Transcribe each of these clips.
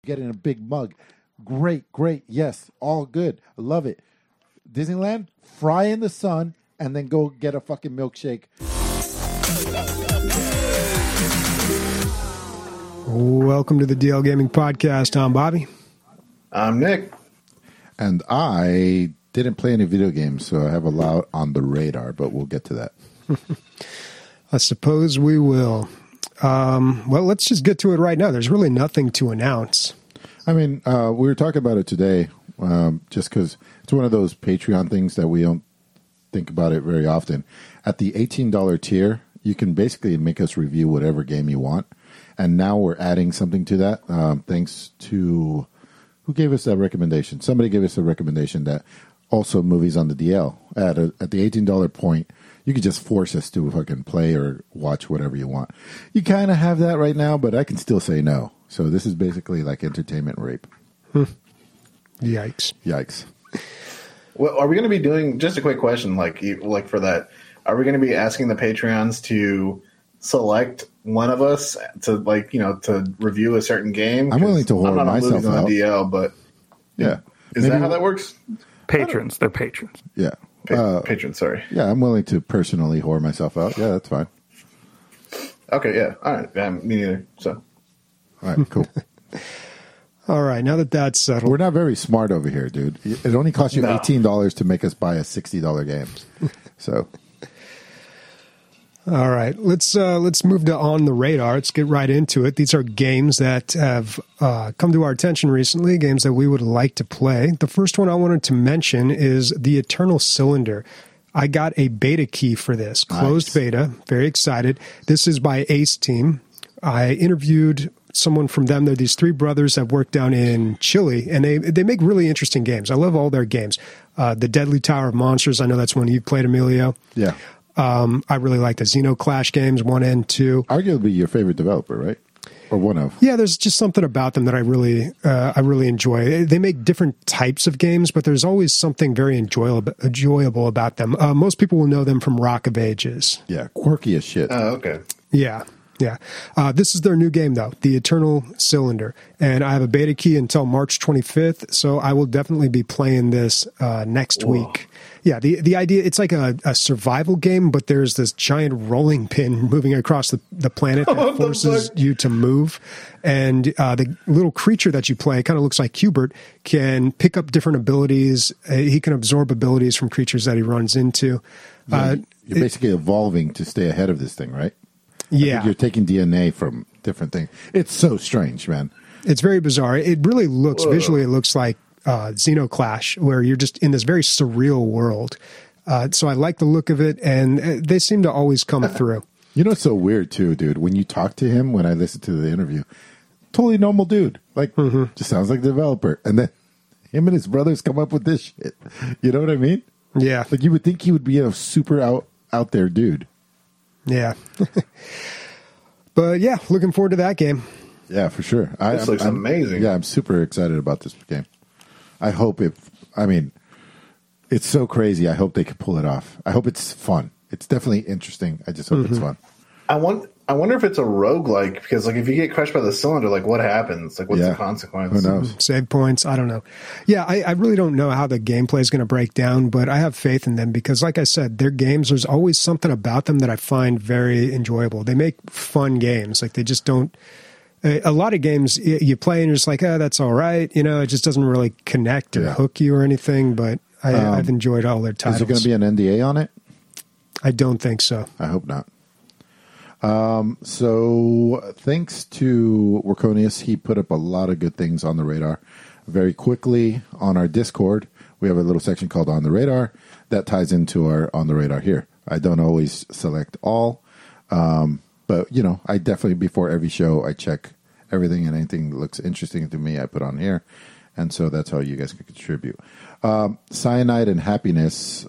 Getting a big mug. Great. Yes, all good. I love it. Disneyland, fry in the sun, and then go get a fucking milkshake. Welcome to the DL Gaming Podcast. I'm Bobby. I'm Nick. And I didn't play any video games, so I have a lot on the radar, but we'll get to that. I suppose we will. Well, let's just get to it right now. There's really nothing to announce. I mean, we were talking about it today, just because it's one of those Patreon things that we don't think about it very often. At the $18 tier, you can basically make us review whatever game you want. And now we're adding something to that, thanks to... Who gave us that recommendation? Somebody gave us a recommendation that also movies on the DL. At the $18 point, you can just force us to fucking play or watch whatever you want. You kind of have that right now, but I can still say no. So this is basically like entertainment rape. Yikes. Well, are we going to be doing, just a quick question, like for that, are we going to be asking the Patreons to select one of us to to review a certain game? I'm willing to whore myself out. On the DL, but yeah. Is that how that works? Patrons. They're patrons. Yeah. Patrons, sorry. Yeah, I'm willing to personally whore myself out. Yeah, that's fine. Okay, yeah. All right. Yeah, me neither. So. All right, cool. All right, now that that's settled. We're not very smart over here, dude. It only costs you $18 to make us buy a $60 game. So. All right, let's move to On the Radar. Let's get right into it. These are games that have come to our attention recently, games that we would like to play. The first one I wanted to mention is The Eternal Cylinder. I got a beta key for this, closed beta, very excited. This is by Ace Team. I interviewed someone from them. They're these three brothers that work down in Chile, and they make really interesting games. I love all their games. The Deadly Tower of Monsters, I know that's one you played, Emilio. Yeah. I really like the Xenoclash games, 1 and 2. Arguably your favorite developer, right? Or one of. Yeah, there's just something about them that I really enjoy. They make different types of games, but there's always something very enjoyable about them. Most people will know them from Rock of Ages. Yeah, quirky as shit. Oh, okay. Yeah. This is their new game, though, The Eternal Cylinder. And I have a beta key until March 25th, so I will definitely be playing this next week. Yeah, the idea, it's like a survival game, but there's this giant rolling pin moving across the planet that forces you to move. And the little creature that you play, kind of looks like Hubert, can pick up different abilities. He can absorb abilities from creatures that he runs into. You're basically evolving to stay ahead of this thing, right? Yeah. You're taking DNA from different things. It's so strange, man. It's very bizarre. It really looks, visually, it looks like Xenoclash, where you're just in this very surreal world. So I like the look of it, and they seem to always come through. You know, it's so weird, too, dude. When you talk to him, when I listened to the interview, totally normal dude. Like, just sounds like the developer. And then him and his brothers come up with this shit. You know what I mean? Yeah. Like, you would think he would be a super out there dude. Yeah. But, yeah, looking forward to that game. Yeah, for sure. This looks amazing. Yeah, I'm super excited about this game. I hope it's so crazy. I hope they can pull it off. I hope it's fun. It's definitely interesting. I just hope it's fun. I wonder if it's a roguelike, because like if you get crushed by the cylinder, like what happens? Like what's the consequence? Who knows? Save points. I don't know. Yeah, I really don't know how the gameplay is going to break down, but I have faith in them because, like I said, their games, there's always something about them that I find very enjoyable. They make fun games. Like they just don't. A lot of games you play and you're just like, that's all right. You know, it just doesn't really connect or hook you or anything, but I've enjoyed all their titles. Is there going to be an NDA on it? I don't think so. I hope not. So thanks to Workonius, he put up a lot of good things on the radar. Very quickly on our Discord, we have a little section called On the Radar that ties into our On the Radar here. I don't always select all, but, you know, I definitely, before every show, I check everything, and anything that looks interesting to me, I put on here. And so that's how you guys can contribute. Cyanide and Happiness,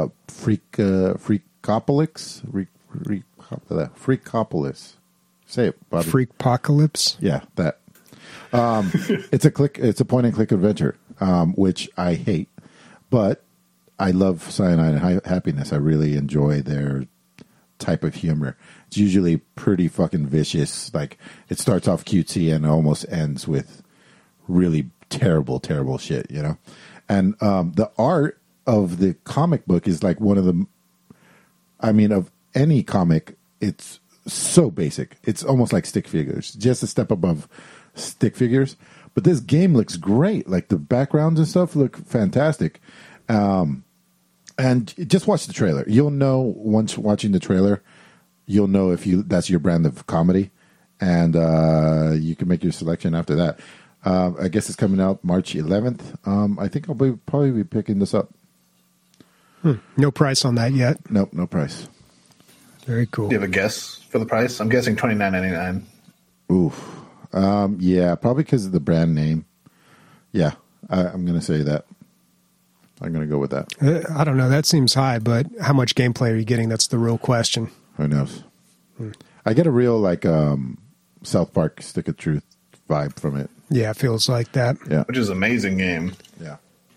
Freakopolis. Say it, Bobby. Freakopocalypse? Yeah, that. It's a point and click adventure, which I hate. But I love Cyanide and Happiness. I really enjoy their type of humor. It's usually pretty fucking vicious. Like, it starts off cutesy and almost ends with really terrible, terrible shit, you know? And the art of the comic book is like one of the, I mean, of any comic, it's so basic. It's almost like stick figures, just a step above stick figures. But this game looks great. Like the backgrounds and stuff look fantastic. And just watch the trailer. You'll know once watching the trailer, you'll know if that's your brand of comedy. And you can make your selection after that. I guess it's coming out March 11th. I think I'll probably be picking this up. No price on that yet. Nope, no price. Very cool. Do you have a guess for the price? I'm guessing $29.99. Oof. Yeah, probably because of the brand name. Yeah, I'm going to say that. I'm going to go with that. I don't know. That seems high, but how much gameplay are you getting? That's the real question. Who knows? I get a real, like, South Park Stick of Truth vibe from it. Yeah, it feels like that. Yeah. Which is an amazing game. Yeah.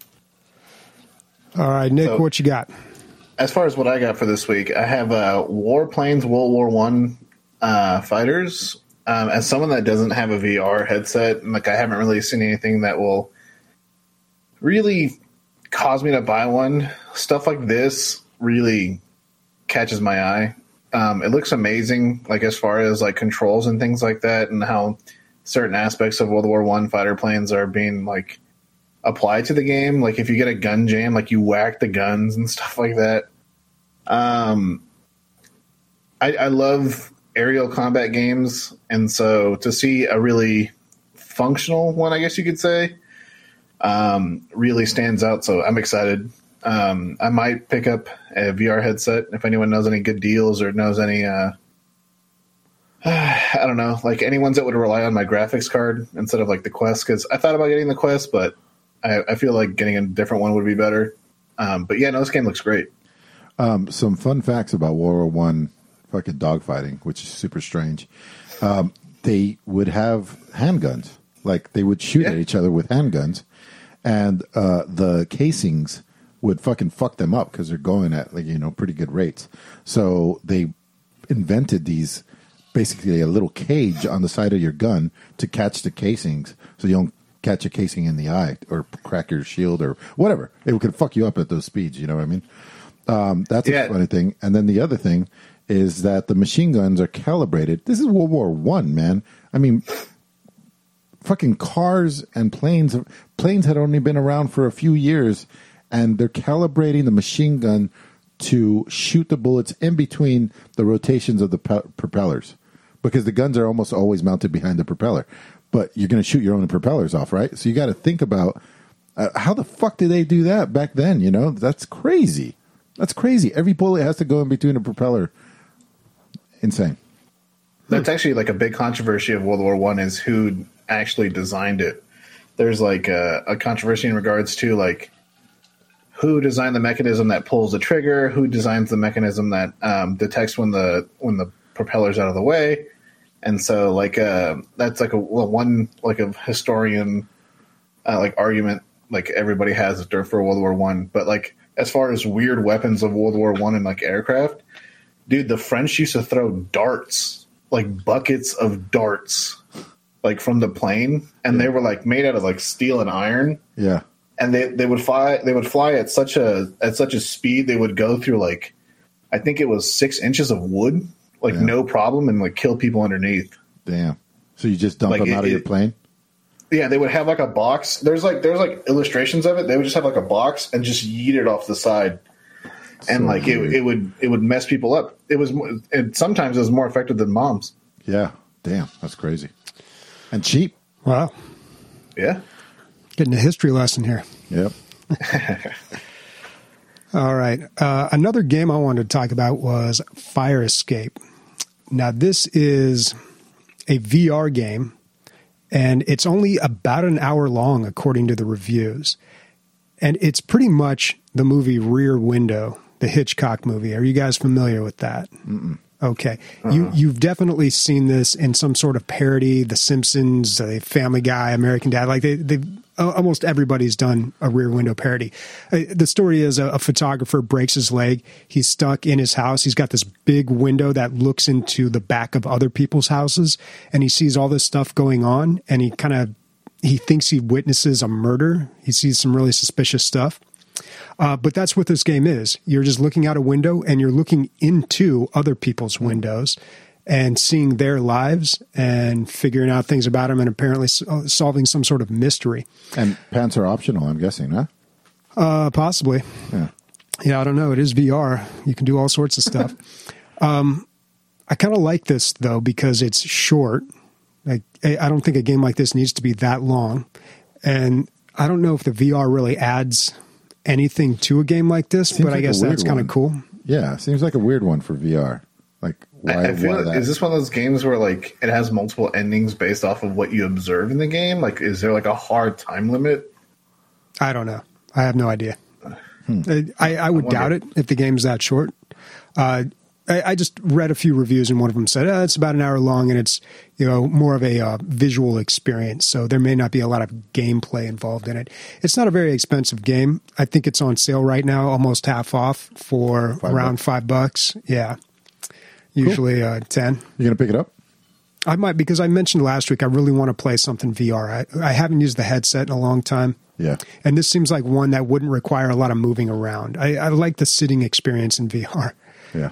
All right, Nick, So- what you got? As far as what I got for this week, I have Warplanes World War One fighters. As someone that doesn't have a VR headset, like I haven't really seen anything that will really cause me to buy one. Stuff like this really catches my eye. It looks amazing, like as far as like controls and things like that, and how certain aspects of World War One fighter planes are being like applied to the game. Like if you get a gun jam, like you whack the guns and stuff like that. I love aerial combat games, and so to see a really functional one, I guess you could say, really stands out. So I'm excited. I might pick up a VR headset if anyone knows any good deals or knows any, I don't know, like any ones that would rely on my graphics card instead of like the Quest, because I thought about getting the Quest, but I feel like getting a different one would be better. But yeah, no, this game looks great. Some fun facts about World War I fucking dogfighting, which is super strange. They would have handguns. Like they would shoot at each other with handguns, and the casings would fucking fuck them up because they're going at like, you know, pretty good rates. So they invented these, basically a little cage on the side of your gun to catch the casings, so you don't catch a casing in the eye or crack your shield or whatever. It could fuck you up at those speeds. You know what I mean? That's a funny thing. And then the other thing is that the machine guns are calibrated. This is World War One, man. I mean, fucking cars and planes had only been around for a few years, and they're calibrating the machine gun to shoot the bullets in between the rotations of the propellers, because the guns are almost always mounted behind the propeller. But you're going to shoot your own propellers off, right? So you got to think about how the fuck did they do that back then? You know, that's crazy. That's crazy. Every bullet has to go in between a propeller. Insane. That's actually like a big controversy of World War One is who actually designed it. There's like a controversy in regards to like who designed the mechanism that pulls the trigger, who designs the mechanism that detects when the propeller's out of the way. And so, like, that's like a historian like argument like everybody has for World War One. But like, as far as weird weapons of World War One and like aircraft, dude, the French used to throw darts, like buckets of darts, like from the plane, and they were like made out of like steel and iron. Yeah, and they would fly at such a speed they would go through like, I think it was 6 inches of wood. Like no problem, and like kill people underneath. Damn. So you just dump Like them out of your plane? Yeah, they would have like a box. There's like illustrations of it. They would just have like a box and just yeet it off the side, and So like weird. it would mess people up. And sometimes it was more effective than bombs. Yeah. Damn. That's crazy. And cheap. Wow. Yeah. Getting a history lesson here. Yep. All right. Another game I wanted to talk about was Fire Escape. Now, this is a VR game, and it's only about an hour long, according to the reviews. And it's pretty much the movie Rear Window, the Hitchcock movie. Are you guys familiar with that? Mm-mm. Okay. You've definitely seen this in some sort of parody, The Simpsons, Family Guy, American Dad. Like they almost everybody's done a Rear Window parody. The story is a photographer breaks his leg. He's stuck in his house. He's got this big window that looks into the back of other people's houses, and he sees all this stuff going on, and he thinks he witnesses a murder. He sees some really suspicious stuff. But that's what this game is. You're just looking out a window and you're looking into other people's windows and seeing their lives and figuring out things about them and apparently solving some sort of mystery. And pants are optional, I'm guessing, huh? Possibly. Yeah, I don't know. It is VR. You can do all sorts of stuff. I kind of like this, though, because it's short. I don't think a game like this needs to be that long. And I don't know if the VR really adds anything to a game like this, but I guess that's kind of cool. Yeah, seems like a weird one for VR. Like, why that? Is this one of those games where, like, it has multiple endings based off of what you observe in the game? Like, is there, like, a hard time limit? I don't know. I have no idea. I would doubt it if the game's that short. I just read a few reviews, and one of them said it's about an hour long, and it's more of a visual experience. So there may not be a lot of gameplay involved in it. It's not a very expensive game. I think it's on sale right now, almost half off for around $5. Yeah, usually cool. 10. You gonna pick it up? I might, because I mentioned last week I really want to play something VR. I haven't used the headset in a long time. Yeah. And this seems like one that wouldn't require a lot of moving around. I like the sitting experience in VR. Yeah.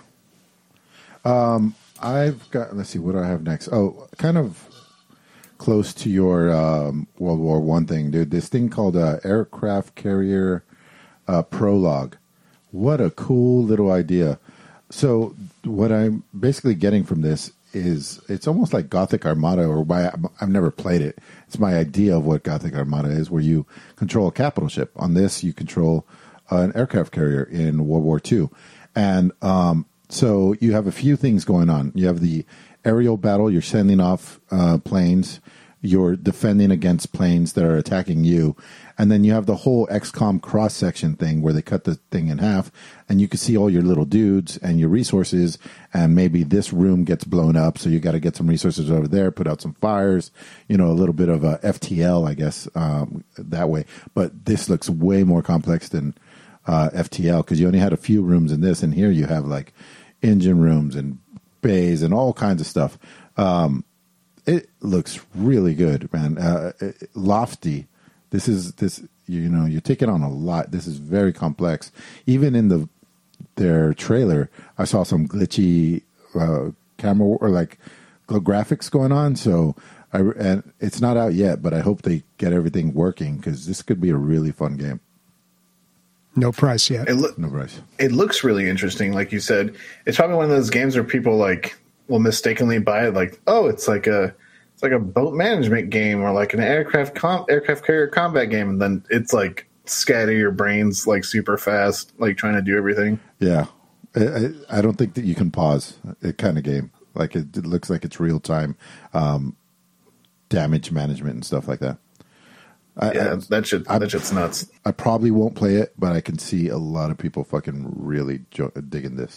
I've got, let's see, what do I have next? Oh, kind of close to your World War I thing, dude. This thing called Aircraft Carrier Prologue. What a cool little idea. So what I'm basically getting from this is it's almost like Gothic Armada, or I've never played it. It's my idea of what Gothic Armada is, where you control a capital ship. On this, you control an aircraft carrier in World War II. And so you have a few things going on. You have the aerial battle. You're sending off planes. You're defending against planes that are attacking you. And then you have the whole XCOM cross-section thing where they cut the thing in half, and you can see all your little dudes and your resources, and maybe this room gets blown up, so you got to get some resources over there, put out some fires, a little bit of a FTL, I guess, that way. But this looks way more complex than FTL, because you only had a few rooms in this, and here you have like engine rooms and bays and all kinds of stuff. It looks really good, man. Lofty. You're taking on a lot. This is very complex. Even in their trailer, I saw some glitchy camera or like graphics going on. So, and it's not out yet, but I hope they get everything working, because this could be a really fun game. No price yet. No price. It looks really interesting, like you said. It's probably one of those games where people will mistakenly buy it, like, oh, it's like a boat management game, or like an aircraft carrier combat game, and then it's like scatter your brains like super fast, like trying to do everything. Yeah, I don't think that you can pause it kind of game. Like it looks like it's real time damage management and stuff like that. That shit's nuts. I probably won't play it, but I can see a lot of people fucking really digging this.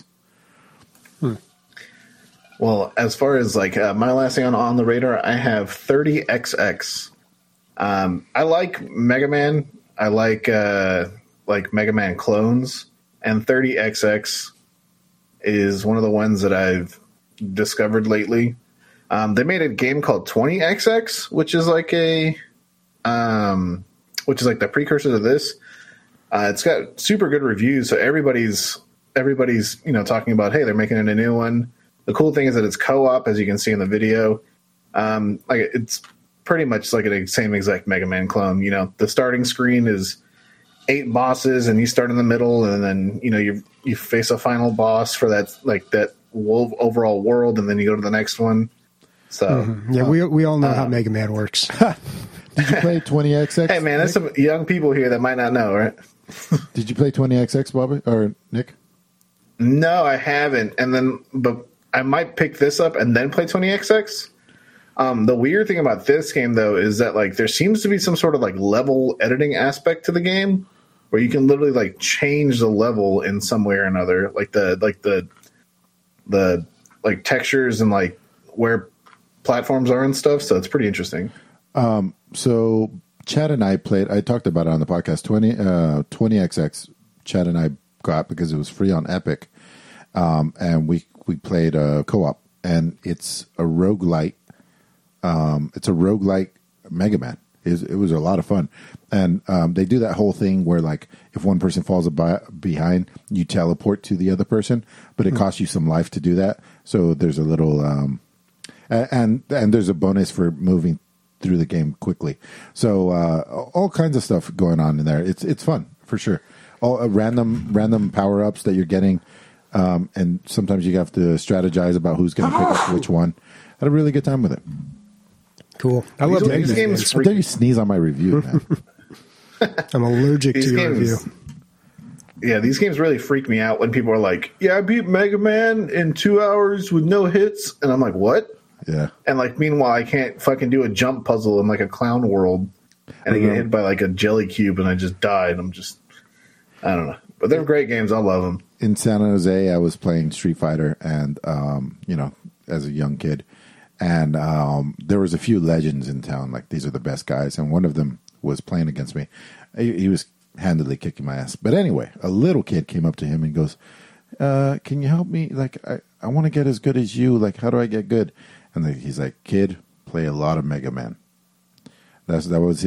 Well, as far as my last thing on the radar, I have 30XX. I like Mega Man. I like Mega Man clones, and 30XX is one of the ones that I've discovered lately. They made a game called 20XX, which is like the precursor to this. It's got super good reviews, so everybody's talking about, hey, they're making it a new one. The cool thing is that it's co-op, as you can see in the video. It's pretty much like the same exact Mega Man clone. The starting screen is 8 bosses, and you start in the middle, and then you face a final boss for that overall world, and then you go to the next one. So yeah, we all know how Mega Man works. Did you play 20XX? Hey man, there's some young people here that might not know, right? Did you play 20XX, Bobby or Nick? No, I haven't. But I might pick this up and then play 20XX. The weird thing about this game, though, is that there seems to be some sort of level editing aspect to the game, where you can literally change the level in some way or another, the textures and where platforms are and stuff. So it's pretty interesting. So Chad and I played. I talked about it on the podcast. 20XX. Chad and I got because it was free on Epic, and we played co-op, and it's a roguelite. It's a roguelite Mega Man. It was a lot of fun. And they do that whole thing where, like, if one person falls behind, you teleport to the other person, but it costs you some life to do that. So there's a little, and there's a bonus for moving through the game quickly. So all kinds of stuff going on in there. It's fun for sure. All random power ups that you're getting, and sometimes you have to strategize about who's going to pick up which one. Had a really good time with it. Cool. I love these games. How dare you sneeze on my review, man? I'm allergic to your review. Yeah, these games really freak me out when people are like, "Yeah, I beat Mega Man in 2 hours with no hits," and I'm like, "What?" Yeah. And like, meanwhile, I can't fucking do a jump puzzle in like a clown world, and I get hit by like a jelly cube, and I just died. I don't know. But they're great games. I love them. In San Jose, I was playing Street Fighter, and as a young kid, and there was a few legends in town. Like, these are the best guys, and one of them was playing against me. He was handily kicking my ass. But anyway, a little kid came up to him and goes, "Can you help me? Like, I want to get as good as you. Like, how do I get good?" And he's like, "Kid, play a lot of Mega Man." That was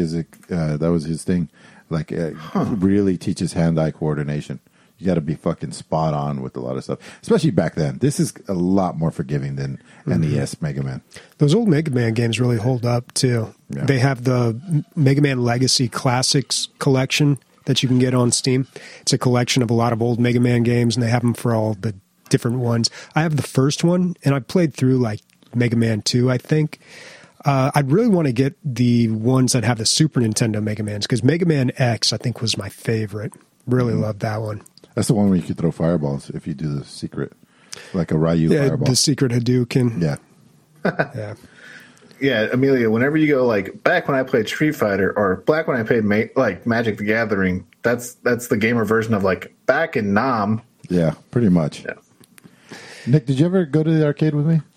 his thing. Like, really teaches hand-eye coordination. You got to be fucking spot on with a lot of stuff, especially back then. This is a lot more forgiving than NES Mega Man. Those old Mega Man games really hold up too. Yeah. They have the Mega Man Legacy Classics collection that you can get on Steam. It's a collection of a lot of old Mega Man games, and they have them for all the different ones. I have the first one, and I played through like Mega Man 2, I think. I'd really want to get the ones that have the Super Nintendo Mega Mans, because Mega Man X, I think, was my favorite. Really loved that one. That's the one where you could throw fireballs if you do the secret, like a Ryu fireball. The secret Hadouken. Yeah. Yeah. Yeah, Amelia, whenever you go, like, back when I played Street Fighter, or back when I played like Magic the Gathering, that's the gamer version of like back in Nam. Yeah, pretty much. Yeah. Nick, did you ever go to the arcade with me?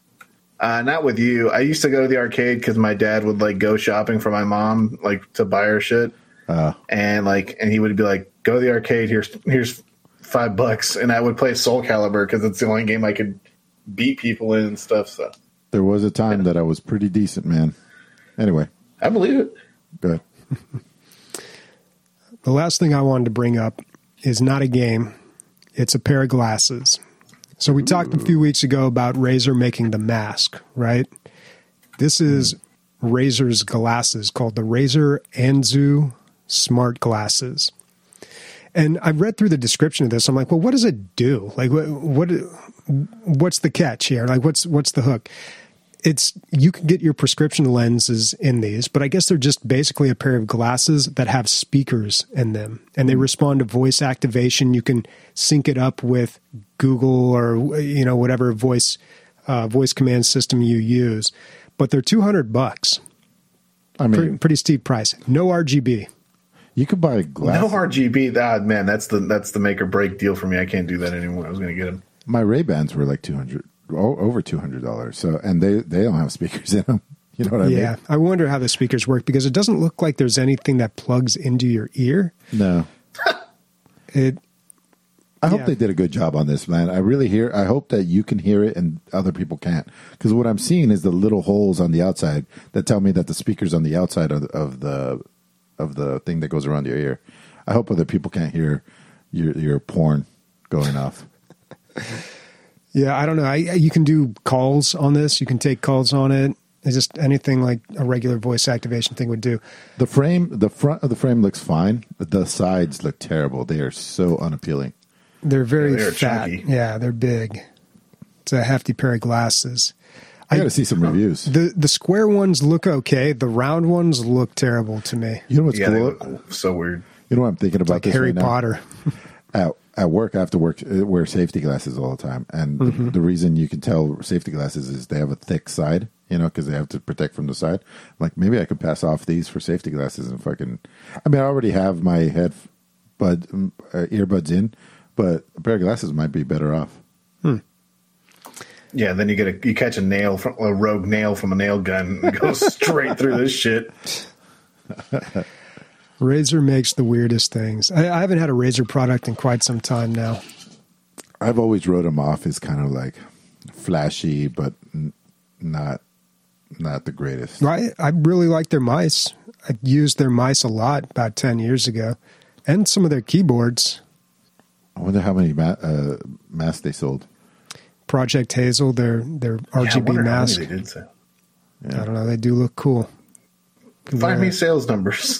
Not with you. I used to go to the arcade because my dad would like go shopping for my mom, like to buy her shit, and he would be like, "Go to the arcade. Here's $5," and I would play Soul Calibur because it's the only game I could beat people in and stuff. So there was a time that I was pretty decent, man. Anyway, I believe it. Good. The last thing I wanted to bring up is not a game; it's a pair of glasses. So we talked a few weeks ago about Razer making the mask, right? This is Razer's glasses called the Razer Anzu Smart Glasses. And I read through the description of this. I'm like, well, what does it do? Like, what's the catch here? Like, what's the hook? You can get your prescription lenses in these, but I guess they're just basically a pair of glasses that have speakers in them, and they respond to voice activation. You can sync it up with Google or whatever voice command system you use. But they're $200. I mean, pretty steep price. No RGB. You could buy glasses. No RGB. Man, that's the make or break deal for me. I can't do that anymore. I was going to get them. My Ray-Bans were like over $200. So, and they don't have speakers in them. You know what I mean? Yeah, I wonder how the speakers work because it doesn't look like there's anything that plugs into your ear. No. I hope they did a good job on this, man. I hope that you can hear it and other people can't. Because what I'm seeing is the little holes on the outside that tell me that the speaker's on the outside of the thing that goes around your ear. I hope other people can't hear your porn going off. Yeah, I don't know. You can do calls on this. You can take calls on it. It's just anything like a regular voice activation thing would do. The front of the frame looks fine, but the sides look terrible. They are so unappealing. They're very they're fat. chunky. Yeah, they're big. It's a hefty pair of glasses. I got to see some reviews. The square ones look okay. The round ones look terrible to me. You know what's They cool? look so weird. You know what I'm thinking about Like this Harry right Potter. Now? At work, I have to wear safety glasses all the time. And the reason you can tell safety glasses is they have a thick side, because they have to protect from the side. Like, maybe I could pass off these for safety glasses and I already have my earbuds in, but a pair of glasses might be better off. Yeah, then you catch a rogue nail from a nail gun and go straight through this shit. Razer makes the weirdest things. I haven't had a Razer product in quite some time now. I've always wrote them off as kind of like flashy, but not the greatest. I really like their mice. I used their mice a lot about 10 years ago, and some of their keyboards. I wonder how many masks they sold. Project Hazel, their RGB mask. They did sell. Yeah. I don't know. They do look cool. Find me sales numbers.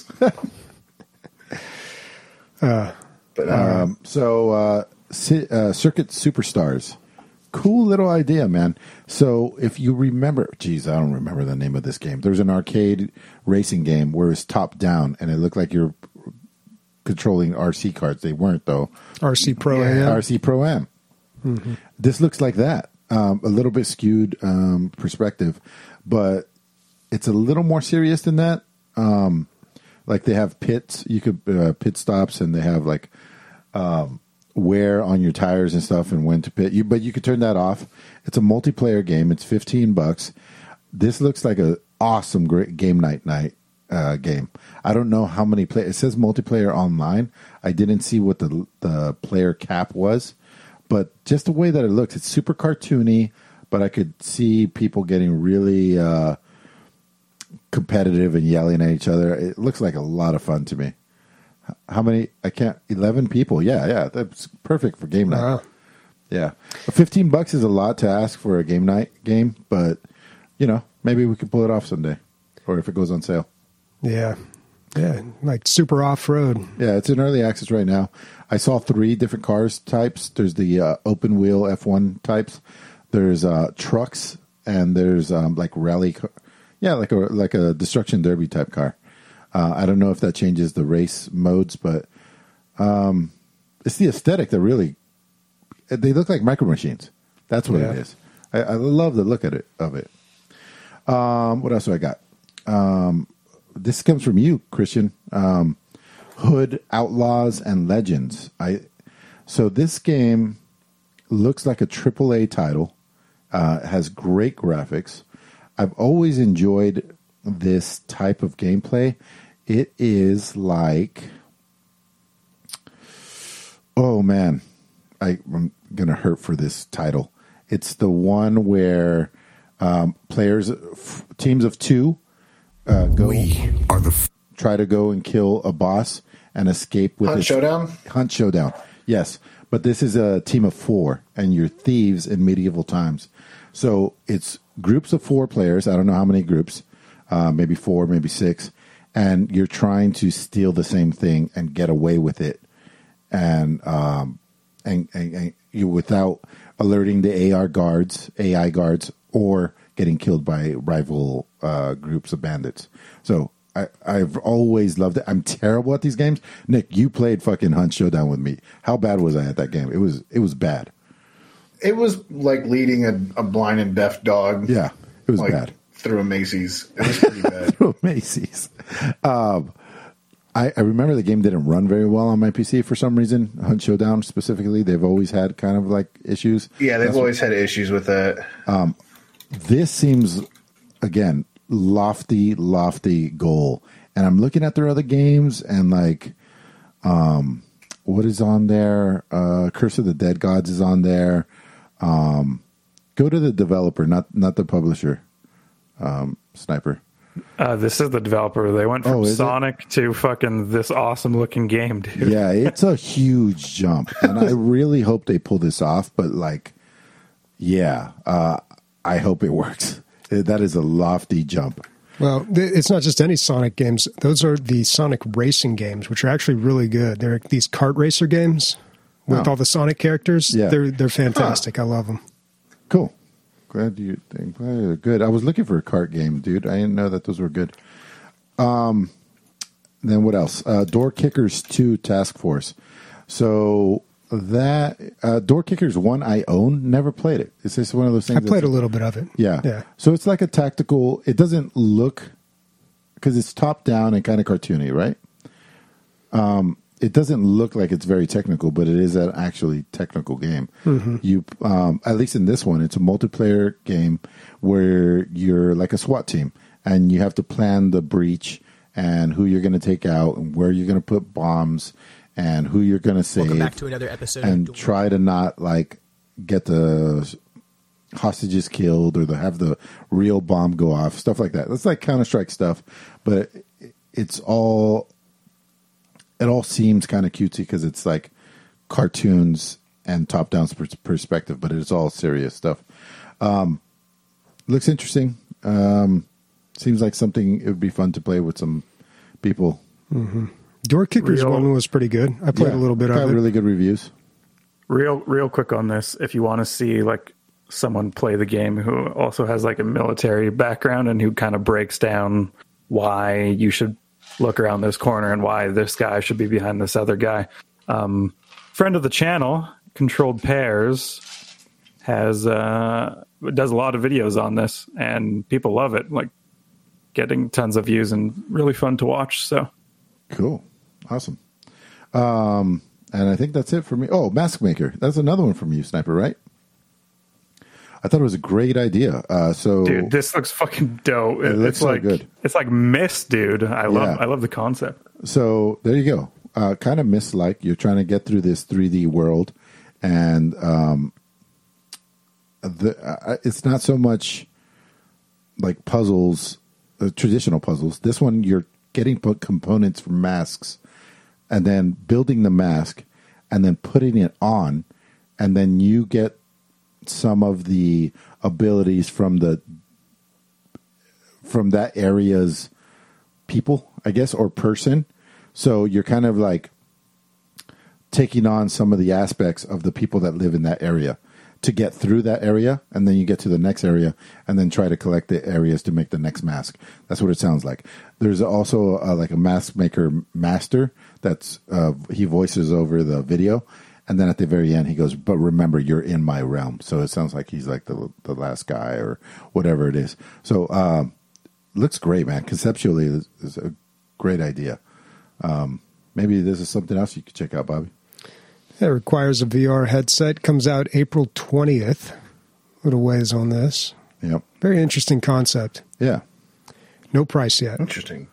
Circuit Superstars. Cool little idea, man. So if you remember, geez, I don't remember the name of this game. There's an arcade racing game where it's top down and it looked like you're controlling RC cards. They weren't, though. RC Pro Am. RC Pro Am. Mm-hmm. This looks like that. A little bit skewed perspective, but it's a little more serious than that. Like they have pits, you could pit stops, and they have like wear on your tires and stuff, and when to pit. But you could turn that off. It's a multiplayer game. It's $15. This looks like an awesome, great game night game. I don't know how many play. It says multiplayer online. I didn't see what the player cap was, but just the way that it looks, it's super cartoony. But I could see people getting really competitive and yelling at each other. It looks like a lot of fun to me. How many? 11 people. Yeah, that's perfect for game night. Wow. Yeah, $15 is a lot to ask for a game night game, but maybe we could pull it off someday, or if it goes on sale. Yeah, like super off road. Yeah, it's in early access right now. I saw 3 different cars types. There's the open wheel F1 types. There's trucks, and there's like rally. Like a destruction derby type car. I don't know if that changes the race modes, but it's the aesthetic that really. They look like micro machines. That's what it is. I love the look of it. What else do I got? This comes from you, Christian. Hood Outlaws and Legends. So this game looks like a AAA title. Has great graphics. I've always enjoyed this type of gameplay. It is like, oh man, I'm going to hurt for this title. It's the one where teams of 2 try to go and kill a boss and escape with Hunt Showdown. Yes, but this is a team of 4, and you're thieves in medieval times. So it's groups of 4 players. I don't know how many groups, maybe 4, maybe 6, and you're trying to steal the same thing and get away with it, and you without alerting the AI guards, or getting killed by rival groups of bandits. So I've always loved it. I'm terrible at these games. Nick, you played fucking Hunt Showdown with me. How bad was I at that game? It was bad. It was like leading a blind and deaf dog. Yeah, it was bad. Through a Macy's. It was pretty bad. Through a Macy's. I remember the game didn't run very well on my PC for some reason. Hunt Showdown specifically, they've always had kind of like issues. Yeah, they've always had issues with that. This seems, again, lofty goal. And I'm looking at their other games and like, what is on there? Curse of the Dead Gods is on there. Go to the developer, not the publisher. Sniper. This is the developer. They went from Sonic to fucking this awesome looking game, dude. Yeah, it's a huge jump, and I really hope they pull this off. But like, I hope it works. That is a lofty jump. Well, it's not just any Sonic games. Those are the Sonic racing games, which are actually really good. They're these kart racer games with all the Sonic characters. Yeah. They're fantastic. I love them. Cool. Glad you think they're good. I was looking for a kart game, dude. I didn't know that those were good. Then what else? Door Kickers 2 Task Force. So that Door Kickers 1 I own, never played it. Is this one of those things? I played a little bit of it. Yeah. So it's like a tactical. It doesn't look, because it's top down and kind of cartoony, right? It doesn't look like it's very technical, but it is an actually technical game. Mm-hmm. You, at least in this one, it's a multiplayer game where you're like a SWAT team, and you have to plan the breach and who you're going to take out and where you're going to put bombs and who you're going to save. Welcome back to another episode. And try to not like get the hostages killed or have the real bomb go off, stuff like that. That's like Counter-Strike stuff, but it all seems kind of cutesy because it's like cartoons and top-down perspective, but it's all serious stuff. Looks interesting. Seems like something it would be fun to play with some people. Mm-hmm. Door Kickers one was pretty good. I played a little bit of it. Really good reviews. Real quick on this, if you want to see like someone play the game who also has like a military background and who kind of breaks down why you should look around this corner and why this guy should be behind this other guy. Friend of the channel, Controlled Pairs, does a lot of videos on this, and people love it. Like, getting tons of views and really fun to watch. So cool, awesome. And I think that's it for me. Oh, Mask Maker. That's another one from you, Sniper, right? I thought it was a great idea. Dude, this looks fucking dope. It's so like good. It's like Myst, dude. I love the concept. So there you go. Kind of Myst-like. You're trying to get through this 3D world, and it's not so much like puzzles, traditional puzzles. This one, you're getting components from masks, and then building the mask, and then putting it on, and then you get some of the abilities from that area's people, I guess, or person. So you're kind of like taking on some of the aspects of the people that live in that area to get through that area, and then you get to the next area, and then try to collect the areas to make the next mask. That's what it sounds like. There's also like a Mask Maker master that's he voices over the video, and then at the very end he goes, "But remember, you're in my realm." So it sounds like he's like the last guy or whatever it is. So looks great, man. Conceptually, is a great idea. Maybe this is something else you could check out, Bobby. It requires a VR headset. Comes out April 20th. Little ways on this. Yep. Very interesting concept. Yeah. No price yet. Interesting.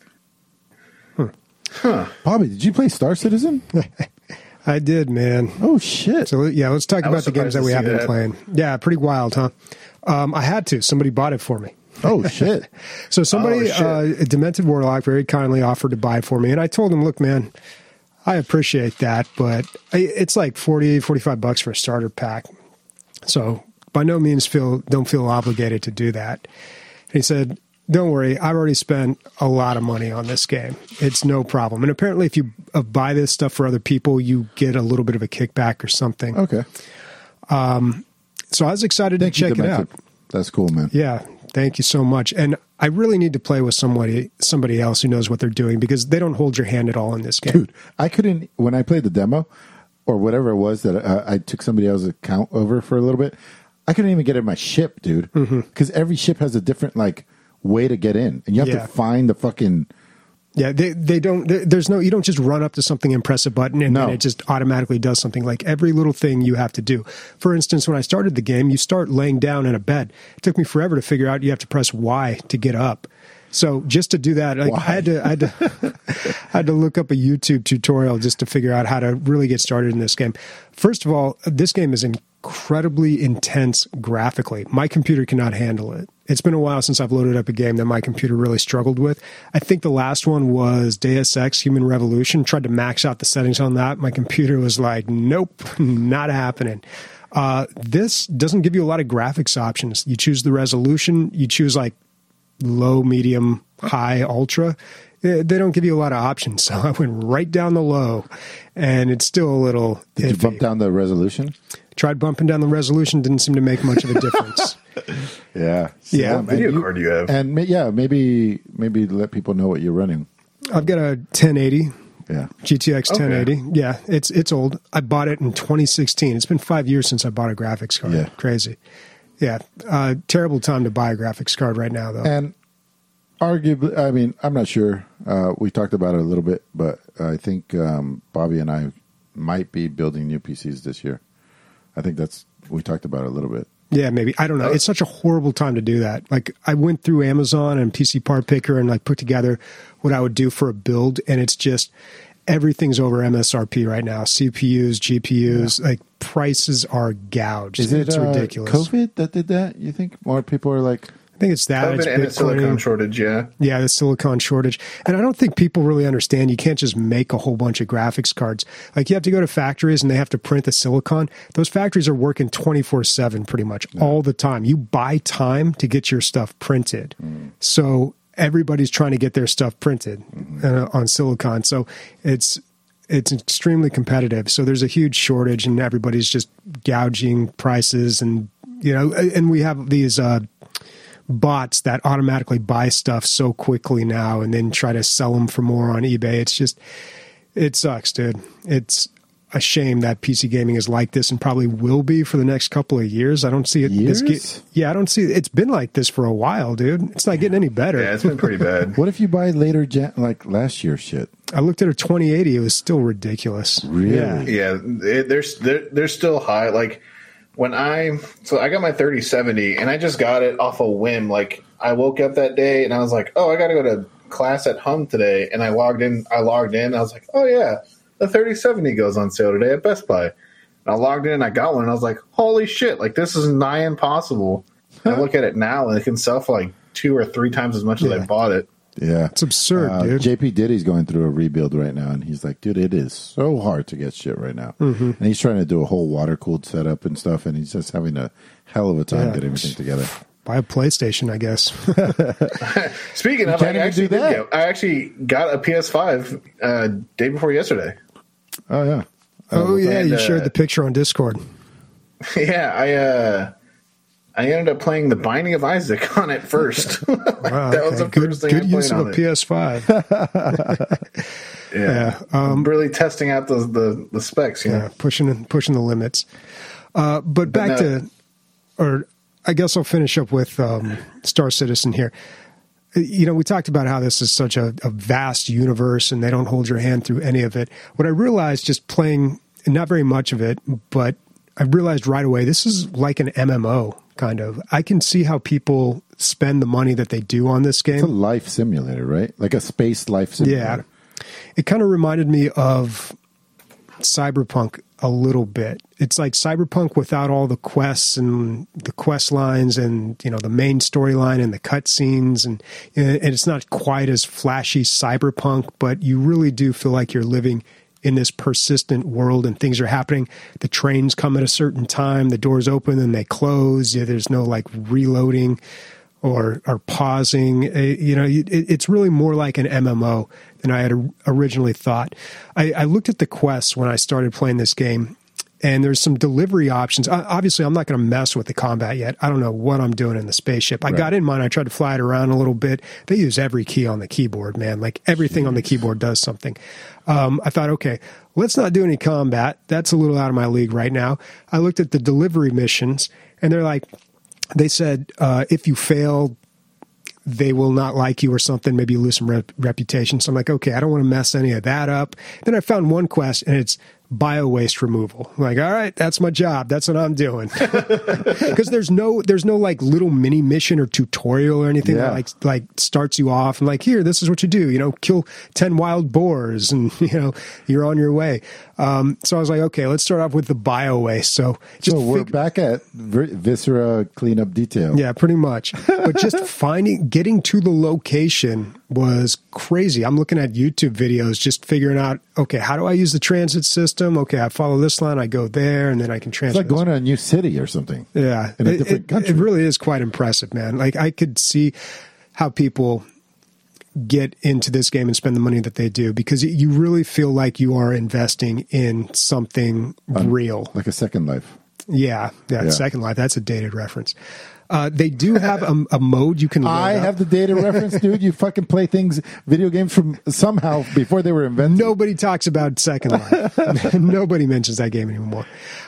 Huh. Bobby, did you play Star Citizen? I did, man. Oh, shit. So, yeah, let's talk about the games that we have been playing. Yeah, pretty wild, huh? I had to. Somebody bought it for me. Oh, shit. So somebody, a Demented Warlock, very kindly offered to buy it for me. And I told him, look, man, I appreciate that, but it's like $45 for a starter pack. So by no means don't feel obligated to do that. And he said, don't worry, I've already spent a lot of money on this game. It's no problem. And apparently if you buy this stuff for other people, you get a little bit of a kickback or something. Okay. So I was excited to check it out. That's cool, man. Yeah. Thank you so much. And I really need to play with somebody else who knows what they're doing, because they don't hold your hand at all in this game. Dude, I couldn't, when I played the demo or whatever it was that I took somebody else's account over for a little bit, I couldn't even get in my ship, dude. Because every ship has a different like way to get in, and you have to find the fucking... Yeah, they don't. There's no. You don't just run up to something and press a button and then it just automatically does something. Like every little thing you have to do. For instance, when I started the game, you start laying down in a bed. It took me forever to figure out you have to press Y to get up. So just to do that, like, I had to look up a YouTube tutorial just to figure out how to really get started in this game. First of all, this game is incredibly intense graphically. My computer cannot handle it. It's been a while since I've loaded up a game that my computer really struggled with. I think the last one was Deus Ex Human Revolution. Tried to max out the settings on that. My computer was like, nope, not happening. This doesn't give you a lot of graphics options. You choose the resolution. You choose like low, medium, high, ultra. They don't give you a lot of options. So I went right down the low, and it's still a little Did you bump down the resolution? Tried bumping down the resolution. Didn't seem to make much of a difference. Yeah. Yeah. What video card do you have? And maybe let people know what you're running. I've got a 1080. Yeah. GTX 1080. Yeah, it's old. I bought it in 2016. It's been 5 years since I bought a graphics card. Yeah. Crazy. Yeah. Terrible time to buy a graphics card right now, though. And arguably, I mean, I'm not sure. We talked about it a little bit, but I think Bobby and I might be building new PCs this year. I think we talked about it a little bit. Yeah, maybe. I don't know. It's such a horrible time to do that. Like, I went through Amazon and PC Part Picker and like put together what I would do for a build, and it's just everything's over MSRP right now. CPUs, GPUs, like prices are gouged. Is it it's ridiculous. COVID that did that? You think more people are like... think it's that. It's COVID and a silicone shortage, yeah. Yeah, the silicon shortage. And I don't think people really understand you can't just make a whole bunch of graphics cards. Like, you have to go to factories and they have to print the silicon. Those factories are working 24/7 pretty much all the time. You buy time to get your stuff printed. So everybody's trying to get their stuff printed on silicon. So it's extremely competitive. So there's a huge shortage and everybody's just gouging prices, and and we have these bots that automatically buy stuff so quickly now and then try to sell them for more on eBay. It sucks, dude. It's a shame that PC gaming is like this and probably will be for the next couple of years. I don't see it. I don't see it. It's been like this for a while, dude. It's not getting any better. Yeah, it's been pretty bad. What if you buy later, like last year's shit? I looked at a 2080. It was still ridiculous. Really? Yeah, they're still high. Like, I got my 3070 and I just got it off a whim. Like, I woke up that day and I was like, oh, I got to go to class at home today. And I logged in. I was like, oh yeah, the 3070 goes on sale today at Best Buy. And I logged in and I got one and I was like, holy shit, like, this is nigh impossible. And I look at it now and it can sell for like 2 or 3 times as much as I bought it. Yeah. It's absurd, dude. JP Diddy's going through a rebuild right now, and he's like, dude, it is so hard to get shit right now. And he's trying to do a whole water-cooled setup and stuff, and he's just having a hell of a time getting everything together. Buy a PlayStation, I guess. Speaking of, I actually got a PS5 day before yesterday. Oh, yeah. You shared the picture on Discord. Yeah, I ended up playing The Binding of Isaac on it first. Wow, that was the first thing I played use of on a PS5. I'm really testing out the specs. Pushing the limits. But I guess I'll finish up with Star Citizen here. We talked about how this is such a vast universe and they don't hold your hand through any of it. What I realized just playing, not very much of it, but I realized right away, this is like an MMO, kind of. I can see how people spend the money that they do on this game. It's a life simulator, right? Like a space life simulator. Yeah. It kind of reminded me of Cyberpunk a little bit. It's like Cyberpunk without all the quests and the quest lines and, the main storyline and the cutscenes. And it's not quite as flashy Cyberpunk, but you really do feel like you're living in this persistent world and things are happening. The trains come at a certain time, the doors open and they close. There's no like reloading or pausing. It's really more like an MMO than I had originally thought. I looked at the quests when I started playing this game, and there's some delivery options. Obviously, I'm not going to mess with the combat yet. I don't know what I'm doing in the spaceship. I got in mine. I tried to fly it around a little bit. They use every key on the keyboard, man. Like, everything on the keyboard does something. I thought, okay, let's not do any combat. That's a little out of my league right now. I looked at the delivery missions, and they said, if you fail, they will not like you or something. Maybe you lose some reputation. So I'm like, okay, I don't want to mess any of that up. Then I found one quest, and it's bio-waste removal. I'm like, all right, that's my job. That's what I'm doing. Because there's no like little mini mission or tutorial or anything that like starts you off and like, here, this is what you do. Kill 10 wild boars, and you're on your way. So I was like, okay, let's start off with the bio-waste. So we're back at Viscera cleanup detail. Yeah, pretty much. But just getting to the location was crazy. I'm looking at YouTube videos, just figuring out, okay, how do I use the transit system? Okay, I follow this line, I go there, and then I can transfer. It's like going to a new city or something. Yeah. In a different country. It really is quite impressive, man. Like, I could see how people get into this game and spend the money that they do, because you really feel like you are investing in something real. Like a Second Life. Yeah. Second Life. That's a dated reference. They do have a mode you can load I up. have the data reference, dude. You fucking play video games from somehow before they were invented. Nobody talks about Second Life. Nobody mentions that game anymore.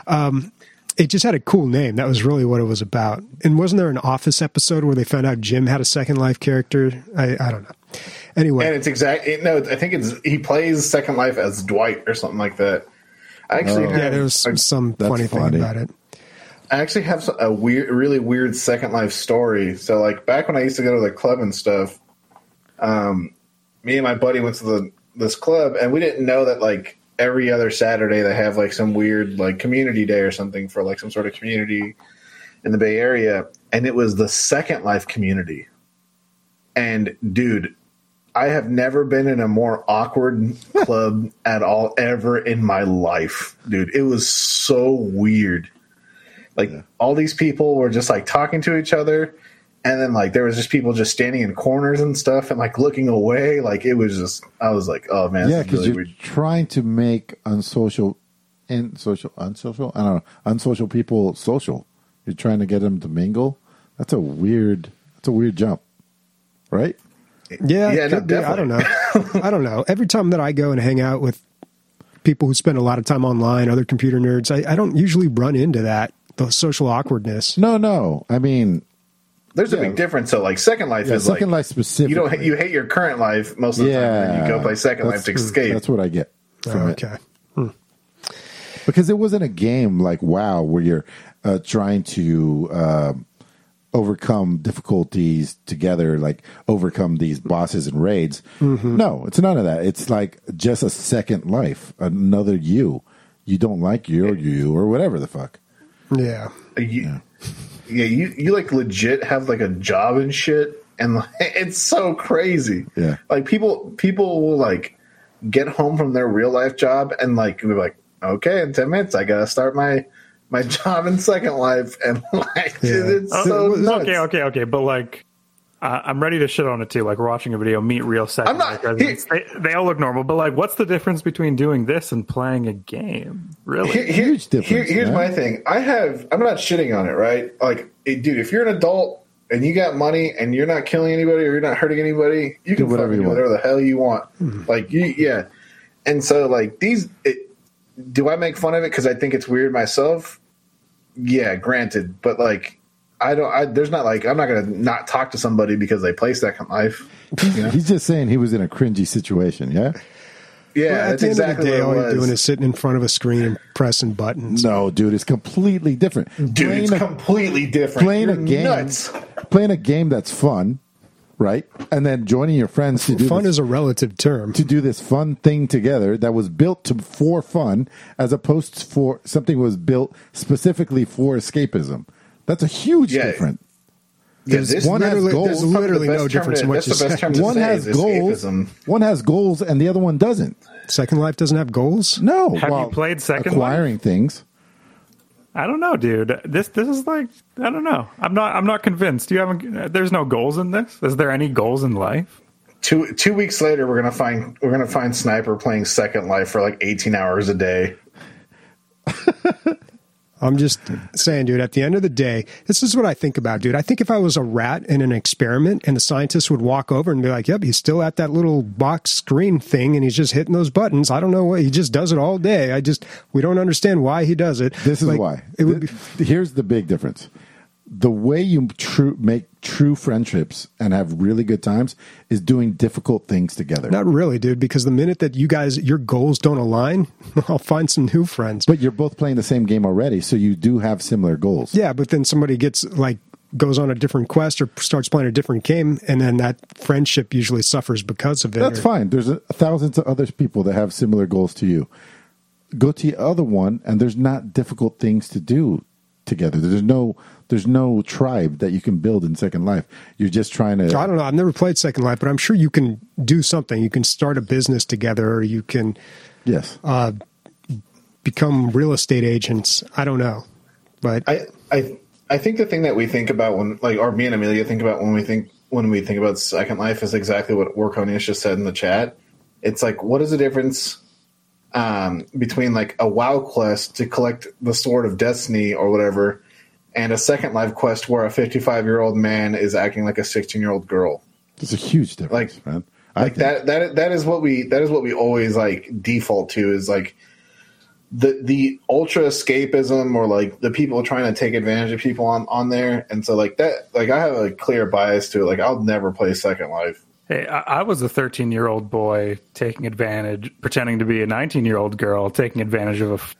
It just had a cool name. That was really what it was about. And wasn't there an Office episode where they found out Jim had a Second Life character? I don't know. Anyway. And I think he plays Second Life as Dwight or something like that. There was some funny thing about it. I actually have a really weird Second Life story. So, like, back when I used to go to the club and stuff, me and my buddy went to this club, and we didn't know that, like, every other Saturday they have, like, some weird, like, community day or something for, like, some sort of community in the Bay Area, and it was the Second Life community. And dude, I have never been in a more awkward club at all ever in my life, dude. It was so weird. Like all these people were just like talking to each other, and then like there was just people just standing in corners and stuff and like looking away. Like it was just, I was like, oh man, Yeah, because really you're weird. trying to make unsocial people social. You're trying to get them to mingle. That's a weird jump, right? Yeah, Yeah, it no, could be. I don't know. I don't know. Every time that I go and hang out with people who spend a lot of time online, other computer nerds, I don't usually run into that, the social awkwardness. No. I mean, There's a big difference. So like Second Life is Second like Life specific. you hate your current life most of the time, and you go play Second Life to escape. That's what I get from it. Okay. Because it wasn't a game like WoW where you're trying to overcome difficulties together, like overcome these bosses and raids. Mm-hmm. No, it's none of that. It's like just a Second Life, another you. You don't like your you or whatever the fuck. Yeah. You like legit have like a job and shit, and like, it's so crazy. Yeah. Like people will like get home from their real life job and like be like, okay, in 10 minutes I gotta start my job in Second Life, and like it's so nuts. Okay. But like, I'm ready to shit on it too. Like watching a video, meet real Second Life residents. They all look normal, but like, what's the difference between doing this and playing a game? Really? Huge difference. Here's man. my thing. I'm not shitting on it, right? Like, dude, if you're an adult and you got money and you're not killing anybody or you're not hurting anybody, you can whatever fucking you do want. whatever the hell you want. Like, yeah. And so, like, do I make fun of it because I think it's weird myself? Yeah, granted. But, like, there's not, like, I'm not going to not talk to somebody because they play Second Life. You know? He's just saying he was in a cringy situation, yeah? Yeah, Well, at that's the end exactly of the day, what all it you're was. doing is sitting in front of a screen and pressing buttons. No, dude, it's completely different. Dude, it's completely different. Playing You're a game, nuts. playing a game that's fun, right? And then joining your friends to do Fun this, is a relative term. to do this fun thing together that was built for fun, as opposed to for something was built specifically for escapism. That's a huge difference. Yeah, this one has literally- goals. there's literally no difference in what That's you the best said. term to One say has is goals. escapism. One has goals, and the other one doesn't. Second Life doesn't have goals? No, Have well, you played Second acquiring things? I don't know, dude. This is like, I don't know. I'm not convinced. There's no goals in this. Is there any goals in life? 2 weeks later, we're gonna find Sniper playing Second Life for like 18 hours a day. I'm just saying, dude, at the end of the day, this is what I think about, dude. I think if I was a rat in an experiment and the scientist would walk over and be like, yep, he's still at that little box screen thing and he's just hitting those buttons. I don't know what, he just does it all day. We don't understand why he does it. This is Like, why. It would be, Here's the big difference. The way you make true friendships and have really good times is doing difficult things together. not really, dude, because the minute that your goals don't align, I'll find some new friends. But you're both playing the same game already, so you do have similar goals. Yeah, but then somebody goes on a different quest or starts playing a different game, and then that friendship usually suffers because of it. That's fine. There's thousands of other people that have similar goals to you. Go to the other one, and there's not difficult things to do together. There's no tribe that you can build in Second Life. You're just trying to. I don't know. I've never played Second Life, but I'm sure you can do something. You can start a business together, or you can Yes. become real estate agents. I don't know, but I think the thing that we think about or me and Amelia think about when we think about Second Life is exactly what Warconius just said in the chat. It's like, what is the difference between like a WoW quest to collect the Sword of Destiny or whatever, and a Second Life quest where a 55-year-old man is acting like a 16-year-old girl? It's a huge difference, man. Like that is what we always like default to, is like the ultra escapism, or like the people trying to take advantage of people on there. And so like that, like I have a clear bias to it. Like I'll never play Second Life. Hey, I was a 13-year-old boy pretending to be a 19-year-old girl, taking advantage of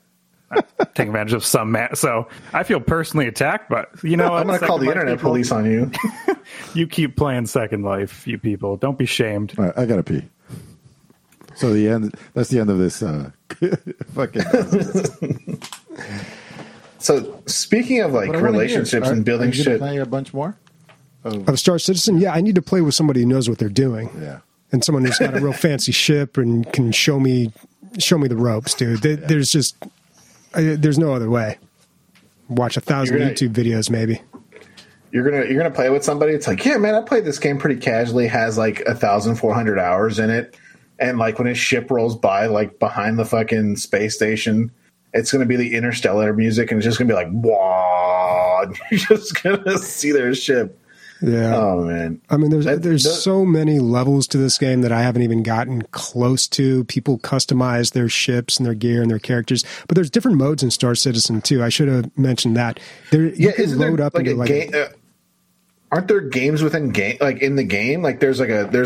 some man. So I feel personally attacked, but you know, I'm going to call the Second Life internet people, police on you. You keep playing Second Life, you people. Don't be shamed. All right, I gotta pee. So that's the end of this fucking. So speaking of like relationships and building are you gonna shit, play a bunch more. Of Star Citizen, yeah, I need to play with somebody who knows what they're doing. Yeah. And someone who's got a real fancy ship and can show me the ropes, dude. There's just there's no other way. Watch 1,000 YouTube videos, maybe. You're gonna play with somebody. It's like, yeah, man, I played this game pretty casually. Has like 1,400 hours in it, and like when his ship rolls by, like behind the fucking space station, it's gonna be the interstellar music, and it's just gonna be like, wow, you're just gonna see their ship. Yeah. Oh man. I mean, there's so many levels to this game that I haven't even gotten close to. People customize their ships and their gear and their characters, but there's different modes in Star Citizen too. I should have mentioned that. You can load up into like game. Aren't there games within game, like in the game? Like there's like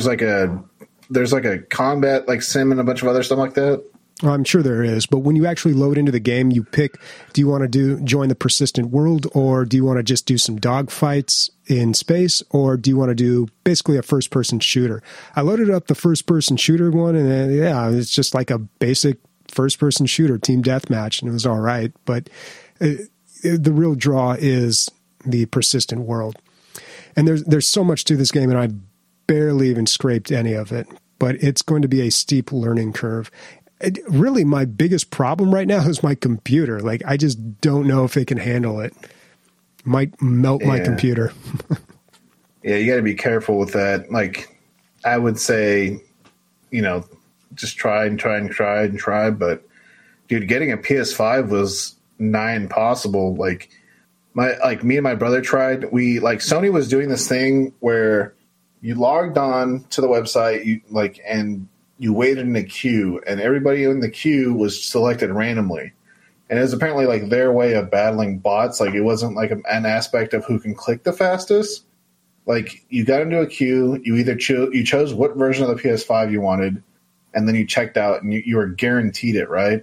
a combat like sim and a bunch of other stuff like that. I'm sure there is, but when you actually load into the game, you pick, do you want to join the persistent world, or do you want to just do some dogfights in space, or do you want to do basically a first-person shooter? I loaded up the first-person shooter one, and yeah, it's just like a basic first-person shooter, team deathmatch, and it was all right, but the real draw is the persistent world. And there's so much to this game, and I barely even scraped any of it, but it's going to be a steep learning curve. Really, my biggest problem right now is my computer. Like, I just don't know if it can handle it. Might melt my computer. Yeah, you got to be careful with that. Like, I would say, just try. But, dude, getting a PS5 was nigh impossible. Like, me and my brother tried. Sony was doing this thing where you logged on to the website, and you waited in a queue, and everybody in the queue was selected randomly. And it was apparently like their way of battling bots. Like, it wasn't like an aspect of who can click the fastest. Like, you got into a queue, you either you chose what version of the PS5 you wanted, and then you checked out, and you were guaranteed it, right?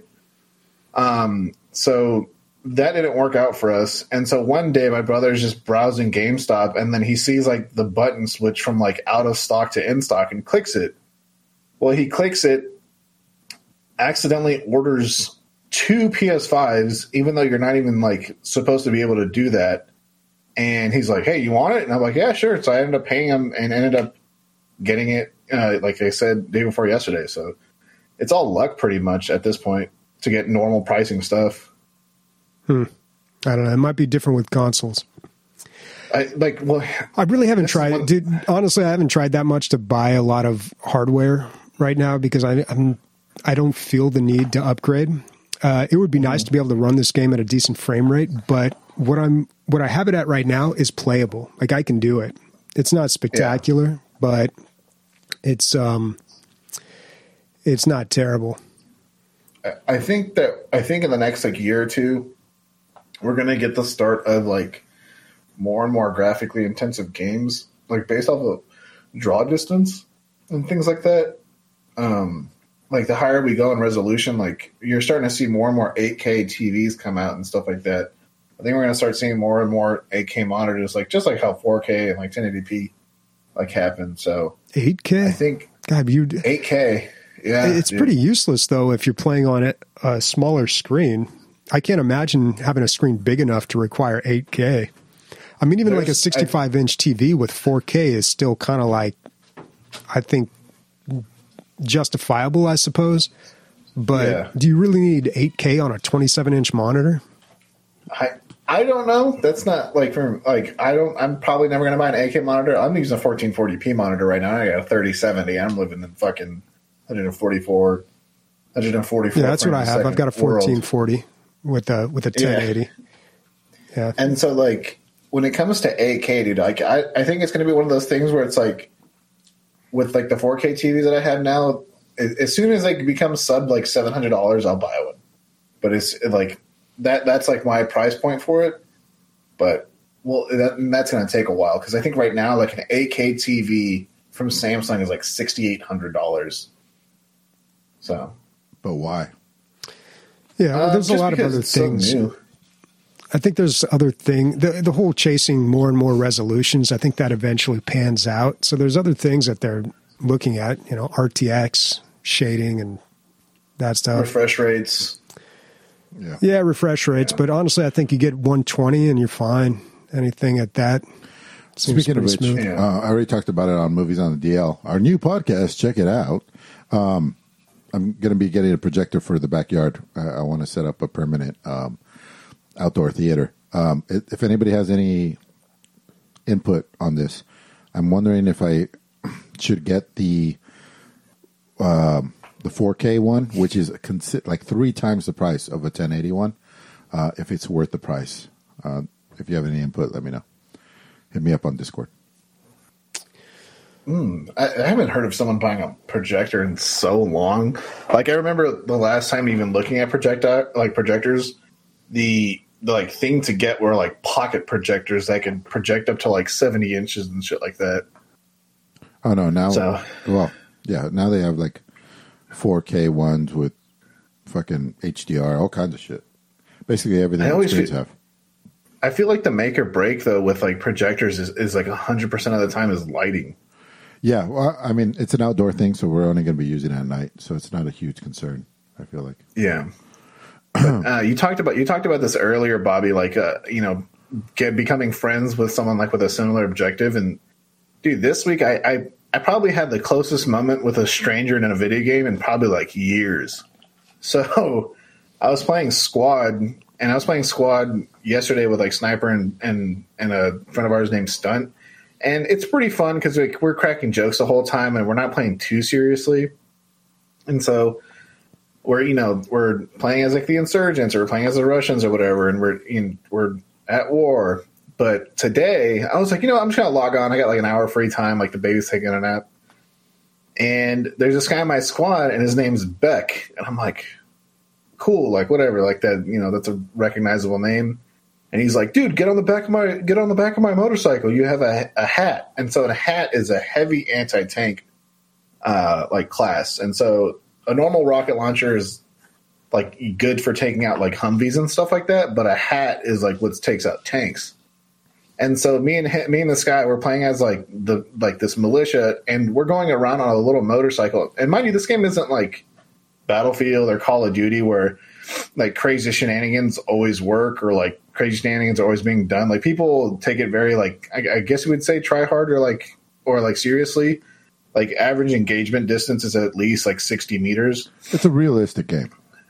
So that didn't work out for us. And so one day my brother's just browsing GameStop, and then he sees like the button switch from like out of stock to in stock, and clicks it. Well, he clicks it, accidentally orders 2 PS5s, even though you're not even like supposed to be able to do that. And he's like, "Hey, you want it?" And I'm like, "Yeah, sure." So I ended up paying him and ended up getting it, like I said, day before yesterday. So it's all luck pretty much at this point to get normal pricing stuff. I don't know. It might be different with consoles. I really haven't tried. Dude, honestly, I haven't tried that much to buy a lot of hardware right now because I don't feel the need to upgrade. It would be nice to be able to run this game at a decent frame rate, but what I have it at right now is playable. Like, I can do it. It's not spectacular, but it's not terrible. I think in the next like year or two, we're gonna get the start of like more and more graphically intensive games, like based off of draw distance and things like that. Like the higher we go in resolution, like you're starting to see more and more 8K TVs come out and stuff like that. I think we're going to start seeing more and more 8K monitors, like just like how 4K and like 1080p like happen. So 8K, I think, God, 8K. Yeah, it's pretty useless though if you're playing on a smaller screen. I can't imagine having a screen big enough to require 8K. I mean, even like a 65-inch TV with 4K is still kind of like, I think, justifiable, I suppose. But do you really need 8K on a 27-inch monitor? I don't know. That's not like I'm probably never going to buy an 8K monitor. I'm using a 1440p monitor right now. I got a 3070. I'm living in fucking 144. Yeah, that's what I have. I've got a 1440 with a 1080. Yeah. And so like when it comes to 8K, dude, like I think it's going to be one of those things where it's like with like the 4K TVs that I have now, as soon as they become sub like $700, I'll buy one. But it's like that's like my price point for it. But that's going to take a while because I think right now like an 8K TV from Samsung is like $6,800. So, but why? Yeah, there's a lot of other things. So I think there's other thing. The whole chasing more and more resolutions. I think that eventually pans out. So there's other things that they're looking at. RTX shading and that stuff. Refresh rates. Yeah, refresh rates. But honestly, I think you get 120 and you're fine. Anything at that seems Speaking of which, smooth. I already talked about it on Movies on the DL. Our new podcast, check it out. I'm going to be getting a projector for the backyard. I want to set up a permanent outdoor theater. If anybody has any input on this, I'm wondering if I should get the 4K one, which is like 3 times the price of a 1080 one, if it's worth the price. If you have any input, let me know. Hit me up on Discord. I haven't heard of someone buying a projector in so long. Like, I remember the last time even looking at projectors, the like thing to get were like pocket projectors that could project up to like 70 inches and shit like that. Oh no! Now they have like 4K ones with fucking HDR, all kinds of shit. Basically everything screens have. I feel like the make or break though with like projectors is like 100% of the time is lighting. Yeah, well, I mean it's an outdoor thing, so we're only going to be using it at night, so it's not a huge concern. I feel like. Yeah. But, you talked about this earlier, Bobby. Like, becoming friends with someone like with a similar objective. And dude, this week I probably had the closest moment with a stranger in a video game in probably like years. So I was playing Squad, and I was playing Squad yesterday with like Sniper and a friend of ours named Stunt. And it's pretty fun because we're cracking jokes the whole time, and we're not playing too seriously. And so we're playing as like the insurgents, or we're playing as the Russians or whatever, and we're at war. But today I was like, I'm just gonna log on. I got like an hour free time, like the baby's taking a nap. And there's this guy in my squad, and his name's Beck, and I'm like, cool, like whatever, like that, that's a recognizable name. And he's like, dude, get on the back of my motorcycle. You have a hat, and so a hat is a heavy anti-tank like class, and so a normal rocket launcher is like good for taking out like Humvees and stuff like that, but a hat is like what takes out tanks. And so me and this guy, we're playing as like this militia, and we're going around on a little motorcycle. And mind you, this game isn't like Battlefield or Call of Duty where like crazy shenanigans always work, or like crazy shenanigans are always being done. Like people take it very like, I guess you would say try hard or like seriously. Like average engagement distance is at least like 60 meters. It's a realistic game.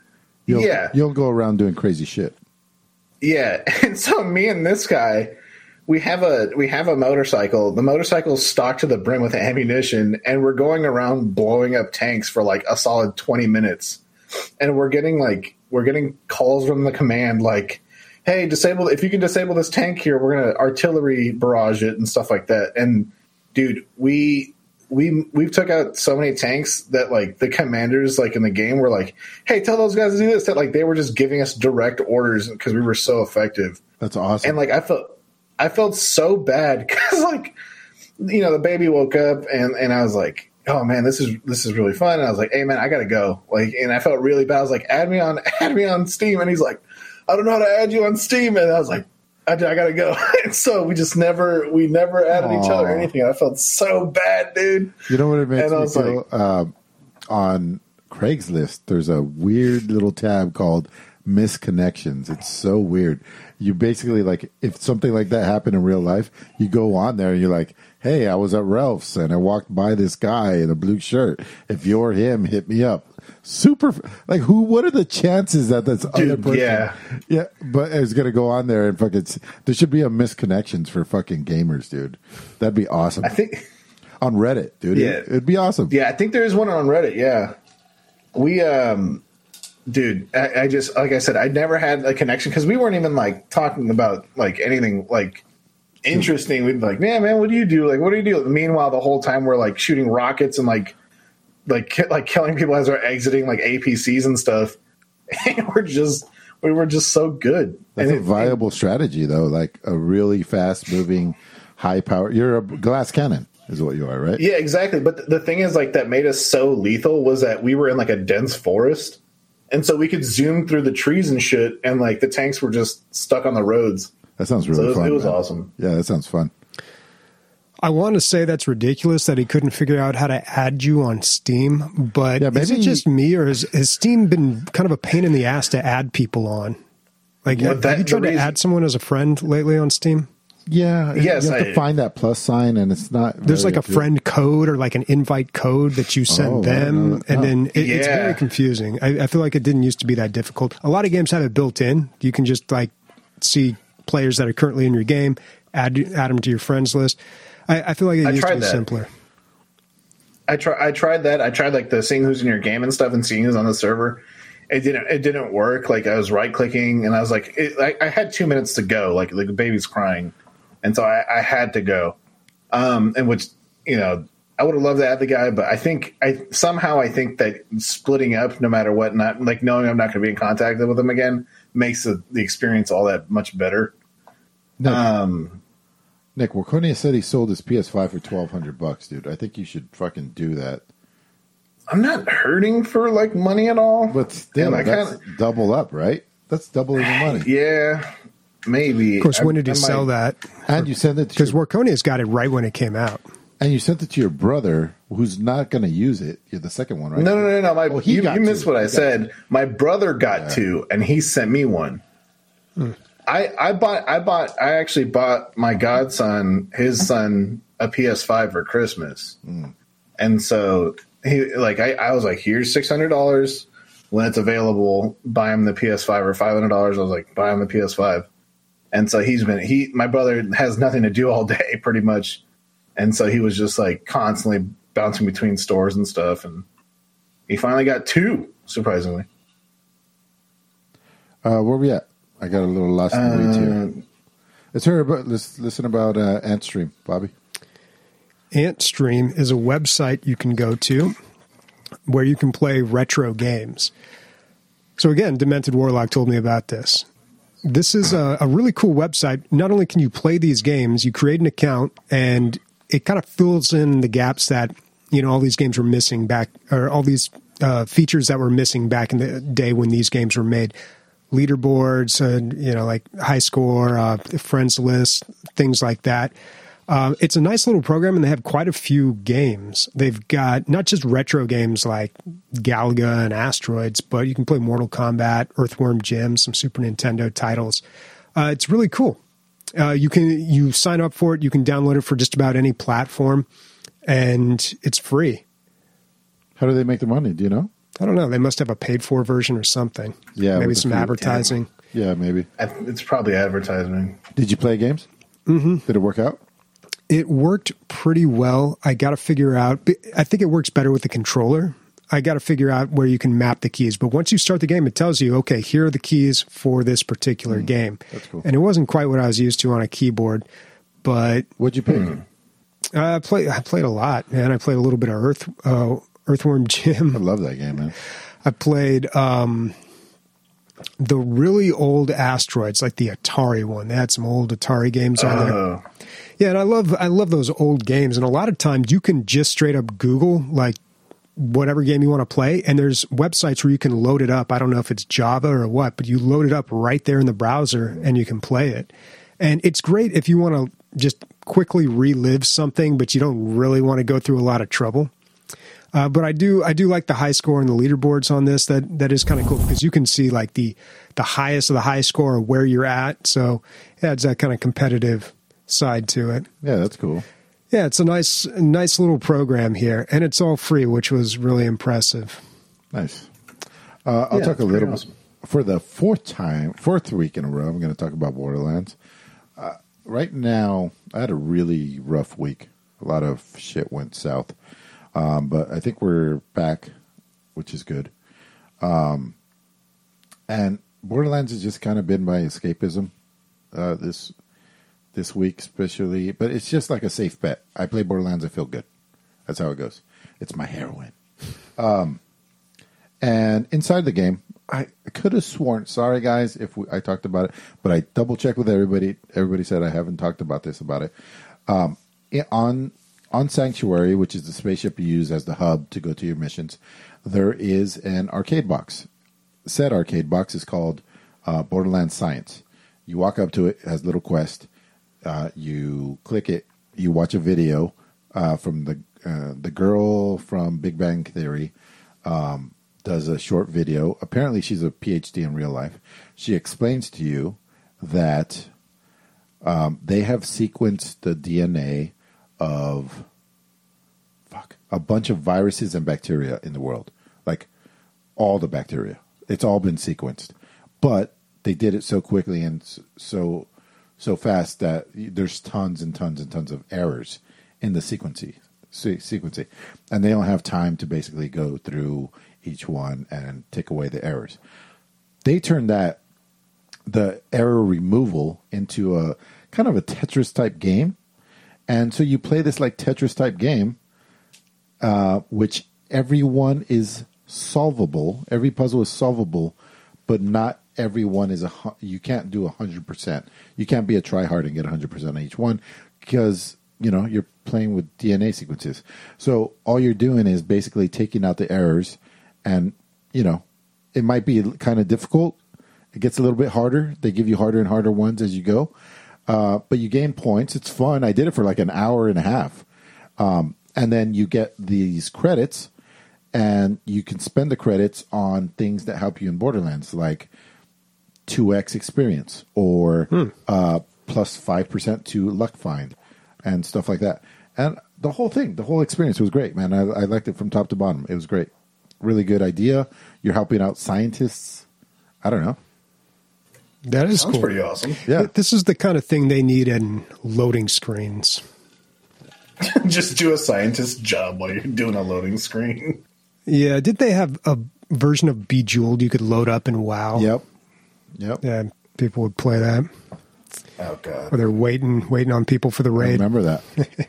You'll go around doing crazy shit. Yeah. And so me and this guy, we have a motorcycle. The motorcycle's stocked to the brim with ammunition, and we're going around blowing up tanks for like a solid 20 minutes. And we're getting calls from the command like, hey, if you can disable this tank here, we're going to artillery barrage it and stuff like that. And dude, we've took out so many tanks that like the commanders like in the game were like, hey, tell those guys to do this. That like they were just giving us direct orders because we were so effective. That's awesome. And like I felt so bad because like the baby woke up and I was like, oh man, this is really fun. And I was like, hey man, I gotta go. Like, and I felt really bad. I was like, add me on Steam. And he's like, I don't know how to add you on Steam. And I was like, I gotta go. And so we never added each other or anything. I felt so bad, dude. You know what it makes me feel? On Craigslist, there's a weird little tab called misconnections. It's so weird. You basically like, if something like that happened in real life, you go on there and you're like, hey, I was at Ralph's and I walked by this guy in a blue shirt. If you're him, hit me up. Super, like what are the chances that that's other person? Yeah, but it's gonna go on there and fucking. There should be a misconnections for fucking gamers, dude. That'd be awesome. I think on Reddit, dude. Yeah, it'd be awesome. Yeah, I think there is one on Reddit. Yeah, we dude, I just like I said, I never had a connection because we weren't even like talking about like anything like interesting. We'd be like, man, what do you do? Like, what do you do? Meanwhile, the whole time we're like shooting rockets and like killing people as they're exiting like APCs and stuff. And we were just so good. That's a viable strategy though, like a really fast moving, high power. You're a glass cannon is what you are, right? Yeah, exactly. But the thing is like that made us so lethal was that we were in like a dense forest. And so we could zoom through the trees and shit, and like the tanks were just stuck on the roads. That sounds really fun. It was awesome. Yeah, that sounds fun. I want to say that's ridiculous that he couldn't figure out how to add you on Steam, but Yeah, is it maybe- just me, or has Steam been kind of a pain in the ass to add people on? Like, Well, have that- you tried the to reason- add someone as a friend lately on Steam? Yeah, Yes, you have to I- find that plus sign, and it's not. There's very like a good. friend code or like an invite code that you send Oh, them, no. and then it's Yeah. very confusing. I feel like it didn't used to be that difficult. A lot of games have it built in. You can just like see players that are currently in your game, add them to your friends list. I feel like it used to tried be that. simpler. I tried that. I tried like the seeing who's in your game and stuff and seeing who's on the server. It didn't work. Like I was right clicking and I was like, I had 2 minutes to go. Like the baby's crying, and so I had to go. And which I would have loved to add the guy, but I think that splitting up, no matter what, not like knowing I'm not going to be in contact with him again, makes the experience all that much better. Nick Waconia said he sold his PS5 for $1,200, dude. I think you should fucking do that. I'm not hurting for like money at all, But still, And I that's kinda- double up, right? That's double your money. yeah, maybe. Of course, when did he I might- sell that? And you sent it to Because your, Warconia's got it right when it came out. and you sent it to your brother, who's not going to use it. You're the second one, right? No. Oh, he You got missed two. what I He got said. My brother got two, and he sent me one. I actually bought my godson, his son, a PS5 for Christmas, and so I was like, "Here's $600 when it's available. Buy him the PS5 or $500." I was like, "Buy him the PS5," and so my brother has nothing to do all day, pretty much, and so he was just like constantly bouncing between stores and stuff, and he finally got two, surprisingly. Where we at? I got a little lost in the weeds here. Let's listen about AntStream, Bobby. AntStream is a website you can go to where you can play retro games. So again, Demented Warlock told me about this. This is a really cool website. Not only can you play these games, you create an account and it kind of fills in the gaps that, all these games were missing back, or all these features that were missing back in the day when these games were made. Leaderboards, like high score, friends list, things like that. It's a nice little program, and they have quite a few games. They've got not just retro games like Galaga and Asteroids, but you can play Mortal Kombat, Earthworm Jim, some Super Nintendo titles. It's really cool. You sign up for it. You can download it for just about any platform, and it's free. How do they make their money? Do you know? I don't know. They must have a paid-for version or something. Yeah, maybe with some a few- advertising. Yeah, maybe. It's probably advertising. Did you play games? Mm-hmm. Did it work out? It worked pretty well. I got to figure out. I think it works better with the controller. I got to figure out where you can map the keys. But once you start the game, it tells you, okay, here are the keys for this particular game. That's cool. And it wasn't quite what I was used to on a keyboard, but What'd you pick? I played a lot, man. I played a little bit of Earthworm I Jim. love that game, man. I played the really old Asteroids, like the Atari one. They had some old Atari games on there. Oh, Yeah, and I love those old games. And a lot of times you can just straight up Google like whatever game you want to play, and there's websites where you can load it up. I don't know if it's Java or what, but you load it up right there in the browser and you can play it. And it's great if you want to just quickly relive something, but you don't really want to go through a lot of trouble. But I do like the high score and the leaderboards on this. That is kind of cool because you can see like the highest of the high score where you're at. So it adds that kind of competitive side to it. Yeah, that's cool. Yeah, it's a nice little program here, and it's all free, which was really impressive. Nice. I'll Yeah, talk a it's little pretty bit. awesome. For the fourth week in a row, I'm going to talk about Borderlands. Right now, I had a really rough week. A lot of shit went south. But I think we're back, which is good. And Borderlands has just kind of been my escapism this week, especially. But it's just like a safe bet. I play Borderlands, I feel good. That's how it goes. It's my heroin. And inside the game, I could have sworn, sorry guys if I talked about it, but I double checked with everybody. Everybody said I haven't talked about it. On Sanctuary, which is the spaceship you use as the hub to go to your missions, there is an arcade box. Said arcade box is called Borderlands Science. You walk up to it, it has a little quest. You click it, you watch a video from the girl from Big Bang Theory. Does a short video. Apparently, she's a PhD in real life. She explains to you that they have sequenced the DNA of a bunch of viruses and bacteria in the world, like all the bacteria. It's all been sequenced, but they did it so quickly and so fast that there's tons and tons and tons of errors in the sequencing, and they don't have time to basically go through each one and take away the errors. They turned the error removal into a kind of a Tetris type game. And so you play this like Tetris type game, which everyone is solvable. Every puzzle is solvable, but not everyone is you can't do 100%. You can't be a tryhard and get 100% on each one because, you're playing with DNA sequences. So all you're doing is basically taking out the errors. And, it might be kind of difficult. It gets a little bit harder. They give you harder and harder ones as you go. But you gain points. It's fun. I did it for like an hour and a half. And then you get these credits, and you can spend the credits on things that help you in Borderlands, like 2x experience or plus 5% to luck find and stuff like that. And the whole experience was great, man. I liked it from top to bottom. It was great. Really good idea. You're helping out scientists. I don't know. That is Sounds cool. pretty awesome. Yeah. This is the kind of thing they need in loading screens. Just do a scientist job while you're doing a loading screen. Yeah. Did they have a version of Bejeweled you could load up in WoW? Yep. Yeah. People would play that. Oh, God. Or they're waiting on people for the I raid. remember that.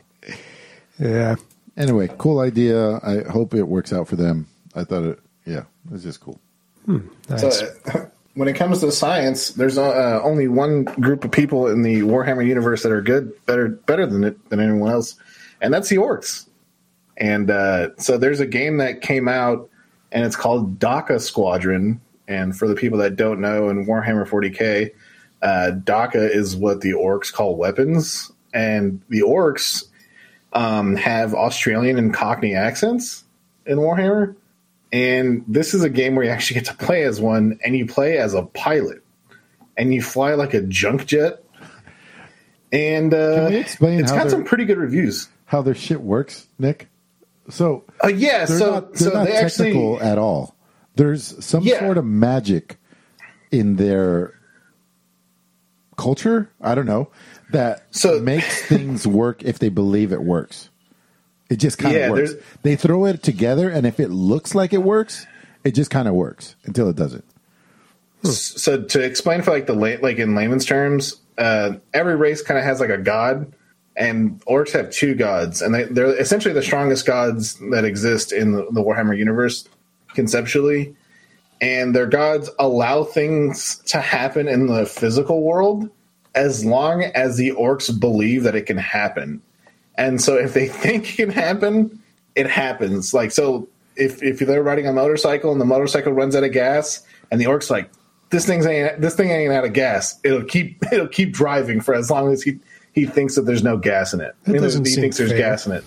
Yeah. Anyway, cool idea. I hope it works out for them. I thought it was just cool. Nice. So, when it comes to science, there's only one group of people in the Warhammer universe that are good, better than anyone else, and that's the orcs. And so there's a game that came out, and it's called Daka Squadron. And for the people that don't know, in Warhammer 40k, Daka is what the orcs call weapons, and the orcs have Australian and Cockney accents in Warhammer. And this is a game where you actually get to play as one, and you play as a pilot, and you fly like a junk jet. And Can we explain it's got some pretty good reviews. How their shit works, Nick? So Yeah, they're so not they technical actually at all. There's some sort of magic in their culture. I don't know that makes things work if they believe it works. It just kind of works. They throw it together, and if it looks like it works, it just kind of works until it doesn't. So to explain for like in layman's terms, every race kind of has like a god, and orcs have two gods, and they're essentially the strongest gods that exist in the Warhammer universe conceptually. And their gods allow things to happen in the physical world as long as the orcs believe that it can happen. And so if they think it can happen, it happens. Like, so if they're riding a motorcycle and the motorcycle runs out of gas, and the orc's like, this thing ain't out of gas, it'll keep driving for as long as he thinks that there's no gas in it. He thinks there's gas in it.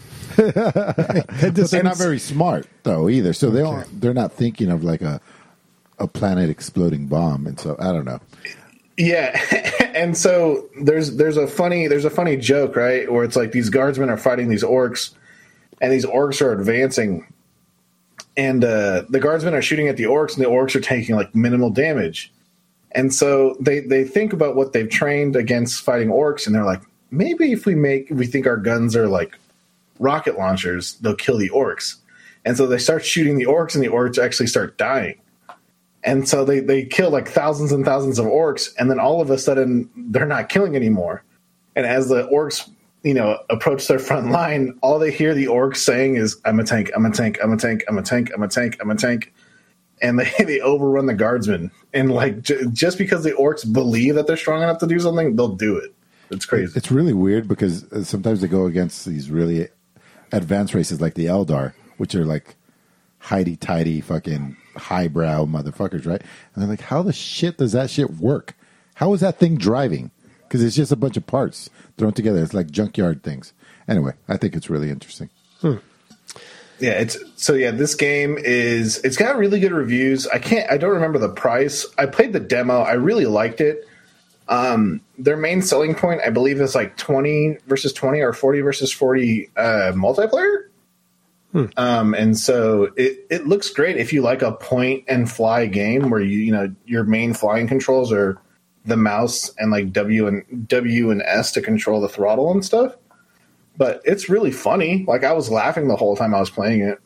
But they're not very smart though either. So they're not thinking of like a planet exploding bomb. And so I don't know. Yeah, and so there's a funny joke, right, where it's like these guardsmen are fighting these orcs, and these orcs are advancing, and the guardsmen are shooting at the orcs, and the orcs are taking like minimal damage, and so they think about what they've trained against fighting orcs, and they're like, maybe if we think our guns are like rocket launchers, they'll kill the orcs, and so they start shooting the orcs, and the orcs actually start dying. And so they kill like thousands and thousands of orcs, and then all of a sudden they're not killing anymore. And as the orcs, approach their front line, all they hear the orcs saying is, "I'm a tank, I'm a tank, I'm a tank, I'm a tank, I'm a tank, I'm a tank," and they overrun the guardsmen. And like just because the orcs believe that they're strong enough to do something, they'll do it. It's crazy. It's really weird because sometimes they go against these really advanced races like the Eldar, which are like hidey-tidy fucking highbrow motherfuckers, right? And they're like, how the shit does that shit work? How is that thing driving? because it's just a bunch of parts thrown together. It's like junkyard things. Anyway, I think it's really interesting. Yeah, this game it's got really good reviews. I don't remember the price. I played the demo. I really liked it. Their main selling point, I believe, is like 20 versus 20 or 40 versus 40 multiplayer. And so it looks great if you like a point and fly game where your main flying controls are the mouse and like W and S to control the throttle and stuff. But it's really funny. Like, I was laughing the whole time I was playing it.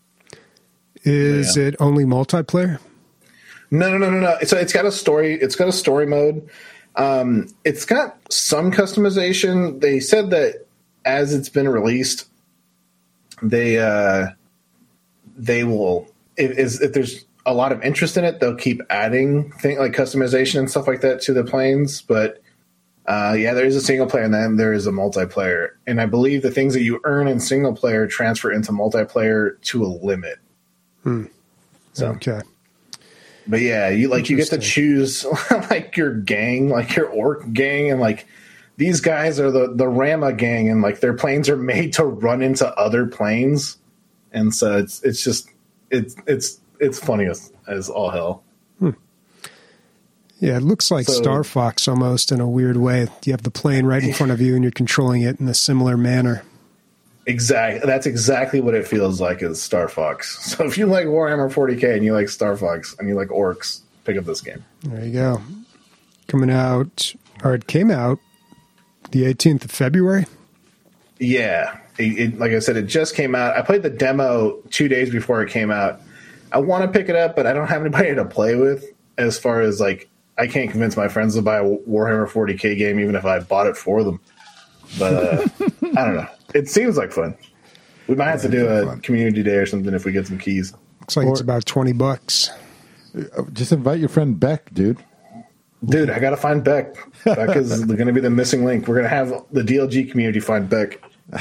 Is it only multiplayer? No. So it's got a story. It's got a story mode. It's got some customization. They said that as it's been released, they will, if there's a lot of interest in it, they'll keep adding things like customization and stuff like that to the planes. But there is a single player and then there is a multiplayer. And I believe the things that you earn in single player transfer into multiplayer to a limit. So, okay. But yeah, you get to choose like your gang, like your orc gang, and like these guys are the Rama gang, and like their planes are made to run into other planes, and so it's funny as all hell. Yeah, it looks like Star Fox almost in a weird way. You have the plane right in front of you, and you're controlling it in a similar manner. Exactly. That's exactly what it feels like as Star Fox. So if you like Warhammer 40K and you like Star Fox and you like orcs, pick up this game. There you go. It came out the 18th of February. Yeah. Like I said, it just came out. I played the demo 2 days before it came out. I want to pick it up, but I don't have anybody to play with. As far as like, I can't convince my friends to buy a Warhammer 40K game, even if I bought it for them. But I don't know. It seems like fun. We might have to do a community day or something if we get some keys. Looks like it's about $20. Just invite your friend Beck, dude. Dude, I got to find Beck. Beck is going to be the missing link. We're going to have the DLG community find Beck.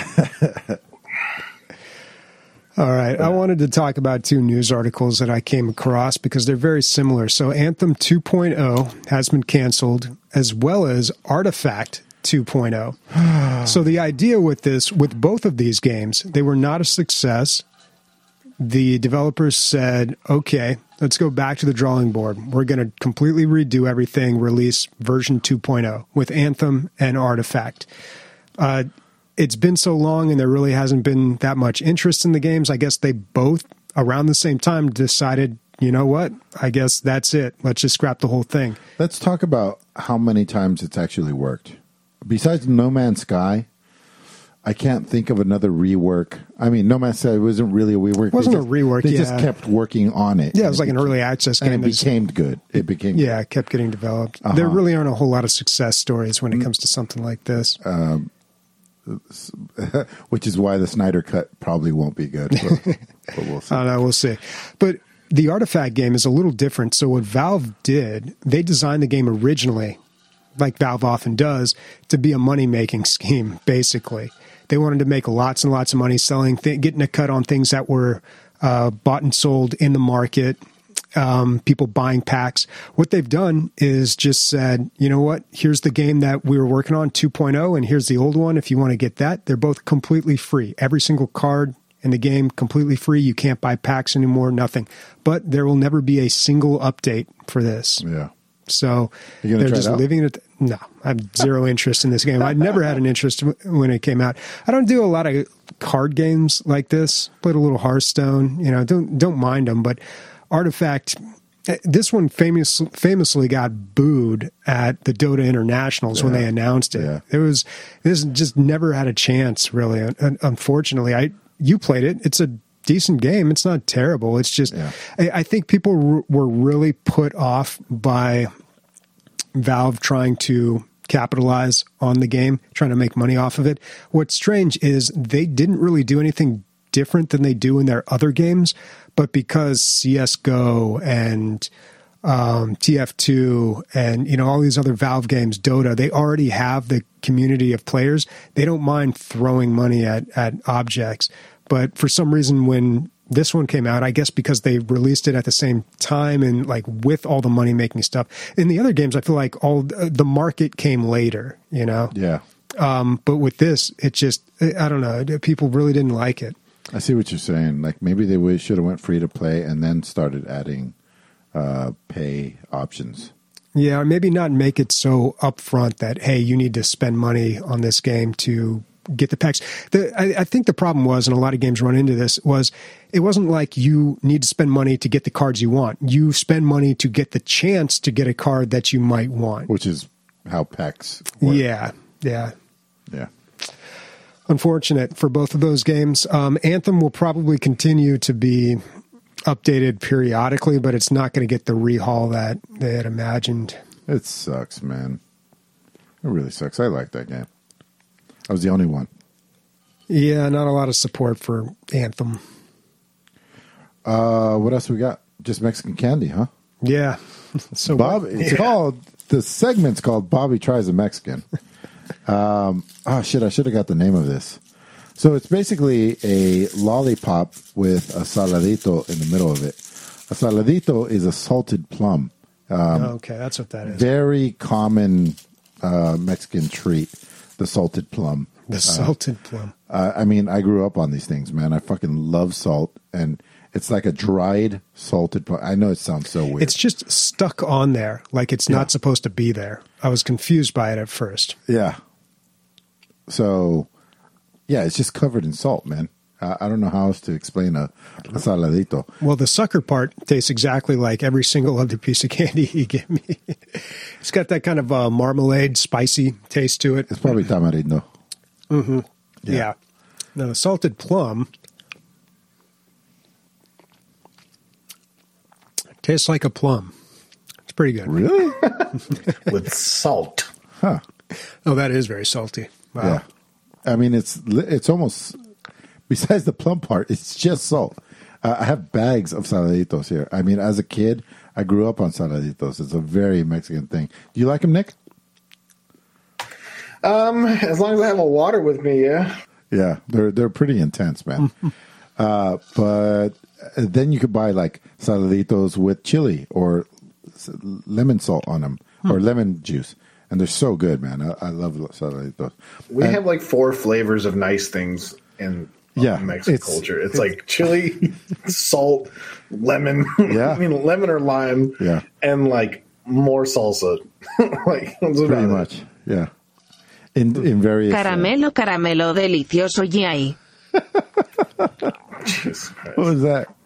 All right. I wanted to talk about two news articles that I came across because they're very similar. So Anthem 2.0 has been canceled, as well as Artifact 2.0. So the idea with both of these games, they were not a success. The developers said, okay, let's go back to the drawing board. We're going to completely redo everything, release version 2.0 with Anthem and Artifact. It's been so long and there really hasn't been that much interest in the games. I guess they both, around the same time, decided, you know what? I guess that's it. Let's just scrap the whole thing. Let's talk about how many times it's actually worked. Besides No Man's Sky, I can't think of another rework. I mean, No Man's Sky wasn't really a rework. It wasn't a rework, They just kept working on it. Yeah, it was like an early access game. And it became good. It became good. It kept getting developed. There really aren't a whole lot of success stories when it comes to something like this. Which is why the Snyder Cut probably won't be good. But we'll see. I don't know, we'll see. But the Artifact game is a little different. So what Valve did, they designed the game originally, like Valve often does, to be a money-making scheme, basically. They wanted to make lots and lots of money selling, getting a cut on things that were bought and sold in the market, people buying packs. What they've done is just said, you know what, here's the game that we were working on, 2.0, and here's the old one. If you want to get that, they're both completely free. Every single card in the game, completely free. You can't buy packs anymore, nothing. But there will never be a single update for this. Yeah. So they're just leaving it. No, I have zero interest in this game. I never had an interest when it came out. I don't do a lot of card games like this. Played a little Hearthstone. Don't mind them. But Artifact, this one famously got booed at the Dota Internationals when they announced it. Yeah. This just never had a chance, really. Unfortunately, you played it. It's a decent game. It's not terrible. It's just, I think people were really put off by Valve trying to capitalize on the game, trying to make money off of it. What's strange is they didn't really do anything different than they do in their other games, but because CSGO and TF2 and all these other Valve games, Dota, they already have the community of players. They don't mind throwing money at objects. But for some reason, when this one came out, I guess because they released it at the same time and like with all the money making stuff. In the other games, I feel like all the market came later, you know? Yeah. But with this, it just, I don't know, people really didn't like it. I see what you're saying. Like maybe they should have went free to play and then started adding pay options. Yeah, or maybe not make it so upfront that, hey, you need to spend money on this game to get the packs. I think the problem was, and a lot of games run into this, was it wasn't like you need to spend money to get the cards you want. You spend money to get the chance to get a card that you might want. Which is how packs work. Yeah. Yeah. Unfortunate for both of those games. Anthem will probably continue to be updated periodically, but it's not going to get the rehaul that they had imagined. It sucks, man. It really sucks. I like that game. I was the only one. Yeah, not a lot of support for Anthem. What else we got? Just Mexican candy, huh? Yeah. So It's called, the segment's called Bobby Tries a Mexican. I should have got the name of this. So it's basically a lollipop with a saladito in the middle of it. A saladito is a salted plum. Okay, that's what that is. Very common Mexican treat, the salted plum. The salted plum. I mean, I grew up on these things, man. I fucking love salt, and it's like a dried salted plum. I know it sounds so weird. It's just stuck on there, like it's not supposed to be there. I was confused by it at first. Yeah. So, yeah, it's just covered in salt, man. I don't know how else to explain a saladito. Well, the sucker part tastes exactly like every single other piece of candy you give me. It's got that kind of marmalade, spicy taste to it. It's probably tamarindo. Mm-hmm. Yeah. Now, the salted plum tastes like a plum. It's pretty good. Really? With salt. Huh. Oh, that is very salty. Wow. Yeah. I mean, it's almost, besides the plum part, it's just salt. I have bags of saladitos here. I mean, as a kid, I grew up on saladitos. It's a very Mexican thing. Do you like them, Nick? As long as I have a water with me, yeah. Yeah, they're pretty intense, man. But then you could buy like saladitos with chili or lemon salt on them or lemon juice. And they're so good, man. I love saladitos. We have like 4 flavors of nice things in Mexican culture. It's like chili, salt, lemon. Yeah. I mean, lemon or lime. Yeah. And like more salsa. Like pretty much. Yeah. In various. Caramelo, caramelo, delicioso y ahí. What was that?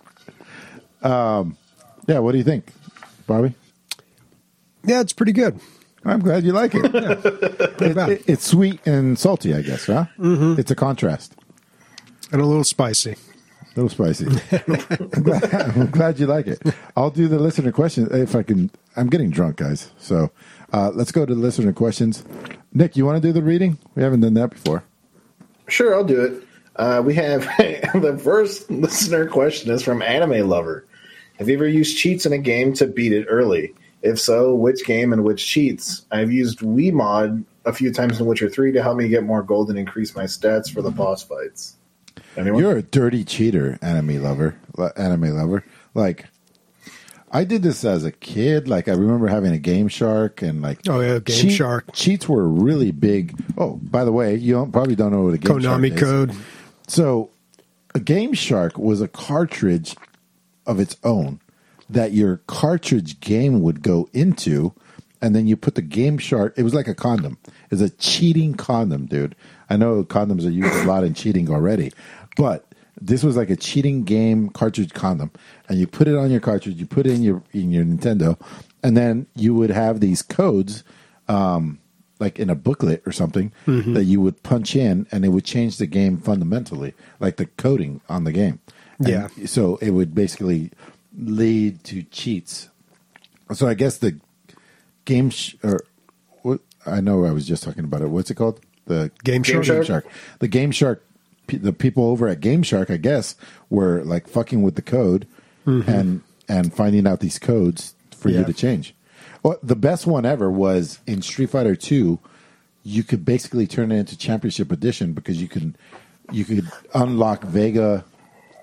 Yeah. What do you think, Bobby? Yeah, it's pretty good. I'm glad you like it. It's sweet and salty, I guess, huh? Mm-hmm. It's a contrast. And a little spicy. A little spicy. I'm glad you like it. I'll do the listener questions if I can. I'm getting drunk, guys. So let's go to the listener questions. Nick, you want to do the reading? We haven't done that before. Sure, I'll do it. We have the first listener question is from Anime Lover. Have you ever used cheats in a game to beat it early? If so, which game and which cheats? I've used WeMod a few times in Witcher 3 to help me get more gold and increase my stats for the boss fights. Anyone? You're a dirty cheater, anime lover. Like, I did this as a kid. Like, I remember having a Game Shark and like, oh yeah, Game Shark. Cheats were really big. Oh, by the way, probably don't know what a Game Shark is. Konami code. So, a Game Shark was a cartridge of its own that your cartridge game would go into, and then you put the Game Shark. It was like a condom. It's a cheating condom, dude. I know condoms are used a lot in cheating already, but this was like a cheating game cartridge condom, and you put it on your cartridge. You put it in your Nintendo, and then you would have these codes, like in a booklet or something, that you would punch in, and it would change the game fundamentally, like the coding on the game. And so it would basically lead to cheats. So I guess the game I know I was just talking about it. What's it called? The Game Shark. The Game Shark. The people over at Game Shark, I guess, were like fucking with the code and finding out these codes for you to change. Well, the best one ever was in Street Fighter 2. You could basically turn it into Championship Edition because you could unlock Vega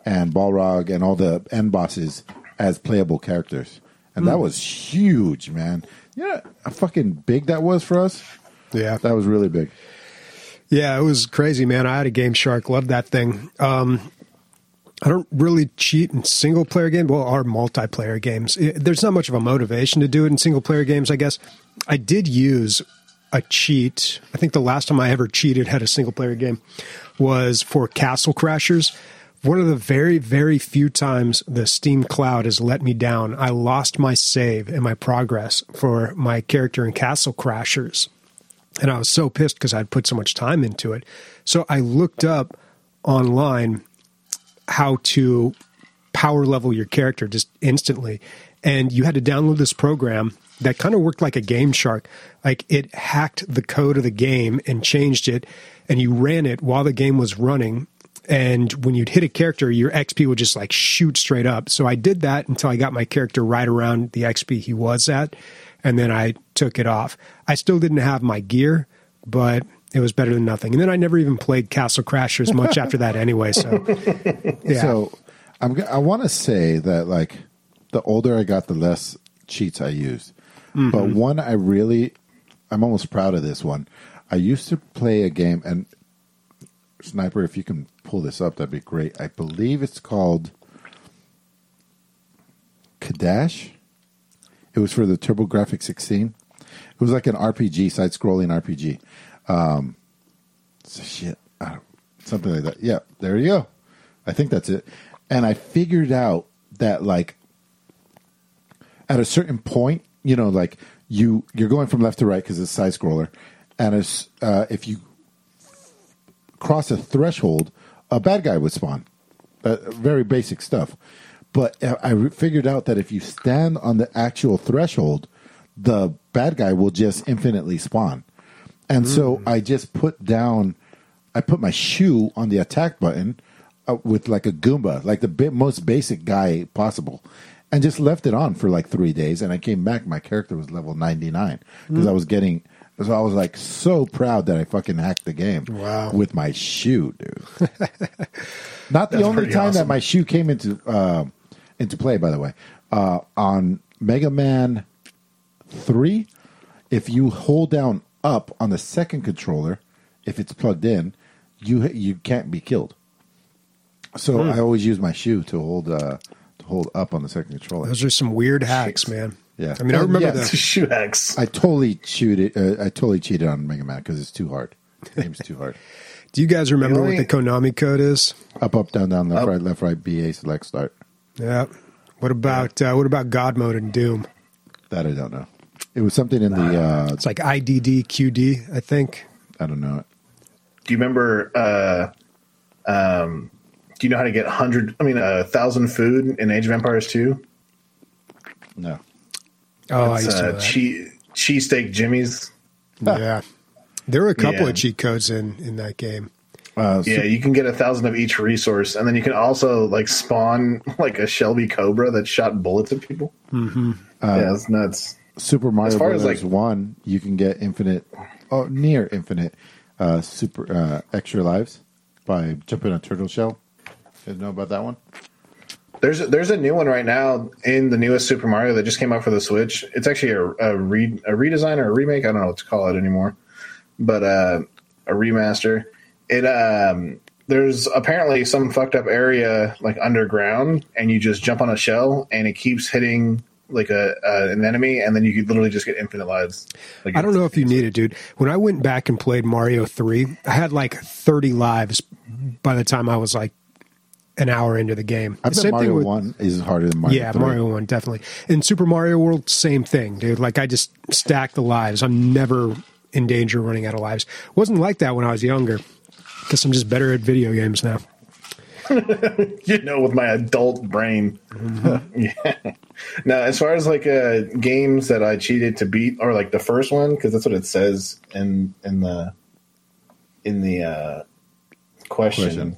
and Balrog and all the end bosses as playable characters. And that was huge, man. Yeah, how fucking big that was for us. Yeah. That was really big. Yeah, it was crazy, man. I had a Game Shark. Loved that thing. I don't really cheat in single-player games, or multiplayer games. There's not much of a motivation to do it in single-player games, I guess. I did use a cheat. I think the last time I ever cheated at a single-player game was for Castle Crashers. One of the very, very few times the Steam Cloud has let me down. I lost my save and my progress for my character in Castle Crashers. And I was so pissed because I'd put so much time into it. So I looked up online how to power level your character just instantly. And you had to download this program that kind of worked like a Game Shark. Like it hacked the code of the game and changed it. And you ran it while the game was running. And when you'd hit a character, your XP would just like shoot straight up. So I did that until I got my character right around the XP he was at. And then I took it off. I still didn't have my gear, but it was better than nothing. And then I never even played Castle Crashers much after that anyway. So, yeah. So I want to say that like the older I got, the less cheats I used. But one I'm almost proud of this one. I used to play a game, and Sniper, if you can pull this up, that'd be great. I believe it's called Kadash. It was for the TurboGrafx 16. It was like an RPG, side-scrolling RPG. Something like that. Yeah, there you go. I think that's it. And I figured out that, like, at a certain point, you know, like you're going from left to right because it's a side-scroller, and if you cross a threshold, a bad guy would spawn. Very basic stuff. But I figured out that if you stand on the actual threshold, the bad guy will just infinitely spawn. And so I just put my shoe on the attack button with like a Goomba, like the most basic guy possible, and just left it on for like 3 days. And I came back, my character was level 99 because I was like so proud that I fucking hacked the game with my shoe, dude. Not the only time that my shoe came into play, by the way. On Mega Man 3, if you hold down up on the second controller, if it's plugged in, you can't be killed. So I always use my shoe to hold up on the second controller. Those are some weird hacks, man. Yeah, I mean, I remember the shoe hacks. I totally cheated on Mega Man because it's too hard. The game's too hard. Do you guys remember what the Konami code is? Up, down, left, right, BA, select, start. Yeah. What about God mode in Doom? That I don't know. It was something in the. It's like IDD QD, I think. I don't know it. Do you remember? Do you know how to get 1,000 food in Age of Empires 2? No. Oh, I used to know that. Cheesesteak Jimmy's. Yeah. There were a couple of cheat codes in that game. You can get 1,000 of each resource, and then you can also like spawn like a Shelby Cobra that shot bullets at people. Mm-hmm. It's nuts. Super Mario Bros. Like 1, you can get near infinite extra lives by jumping a turtle shell. You know about that one? There's a new one right now in the newest Super Mario that just came out for the Switch. It's actually a redesign or a remake. I don't know what to call it anymore, but a remaster. There's apparently some fucked up area like underground, and you just jump on a shell, and it keeps hitting like an enemy, and then you could literally just get infinite lives. Like, I don't know if you need it, dude. When I went back and played Mario 3, I had like 30 lives by the time I was like an hour into the game. I bet Mario 1 is harder than Mario 3. Yeah, Mario 1, definitely. In Super Mario World, same thing, dude. Like, I just stacked the lives. I'm never in danger of running out of lives. It wasn't like that when I was younger. Guess I'm just better at video games now. With my adult brain. Mm-hmm. Yeah. Now, as far as like games that I cheated to beat, or like the first one, because that's what it says in the question.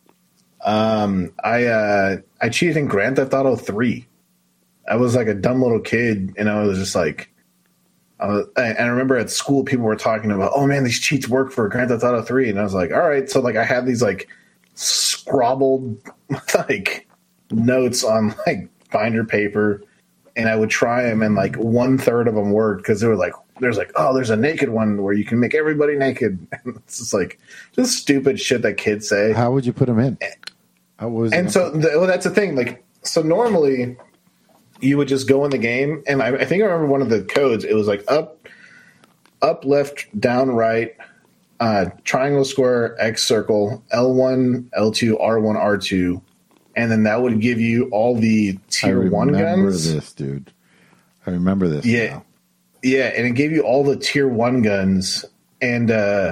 I cheated in Grand Theft Auto 3. I was like a dumb little kid, and I was just like, and I remember at school people were talking about, oh man, these cheats work for Grand Theft Auto 3, and I was like, all right. So like I had these like scrabbled like notes on like binder paper, and I would try them, and like 1/3 of them worked because they were like, there's a naked one where you can make everybody naked. And it's just like just stupid shit that kids say. How would you put them in? So that's the thing. Like, so normally you would just go in the game, and I think I remember one of the codes. It was like up, left, down, right, triangle, square, X, circle, L1, L2, R1, R2, and then that would give you all the tier 1 guns. I remember this, dude. I remember this. Yeah. Now. Yeah, and it gave you all the tier 1 guns, and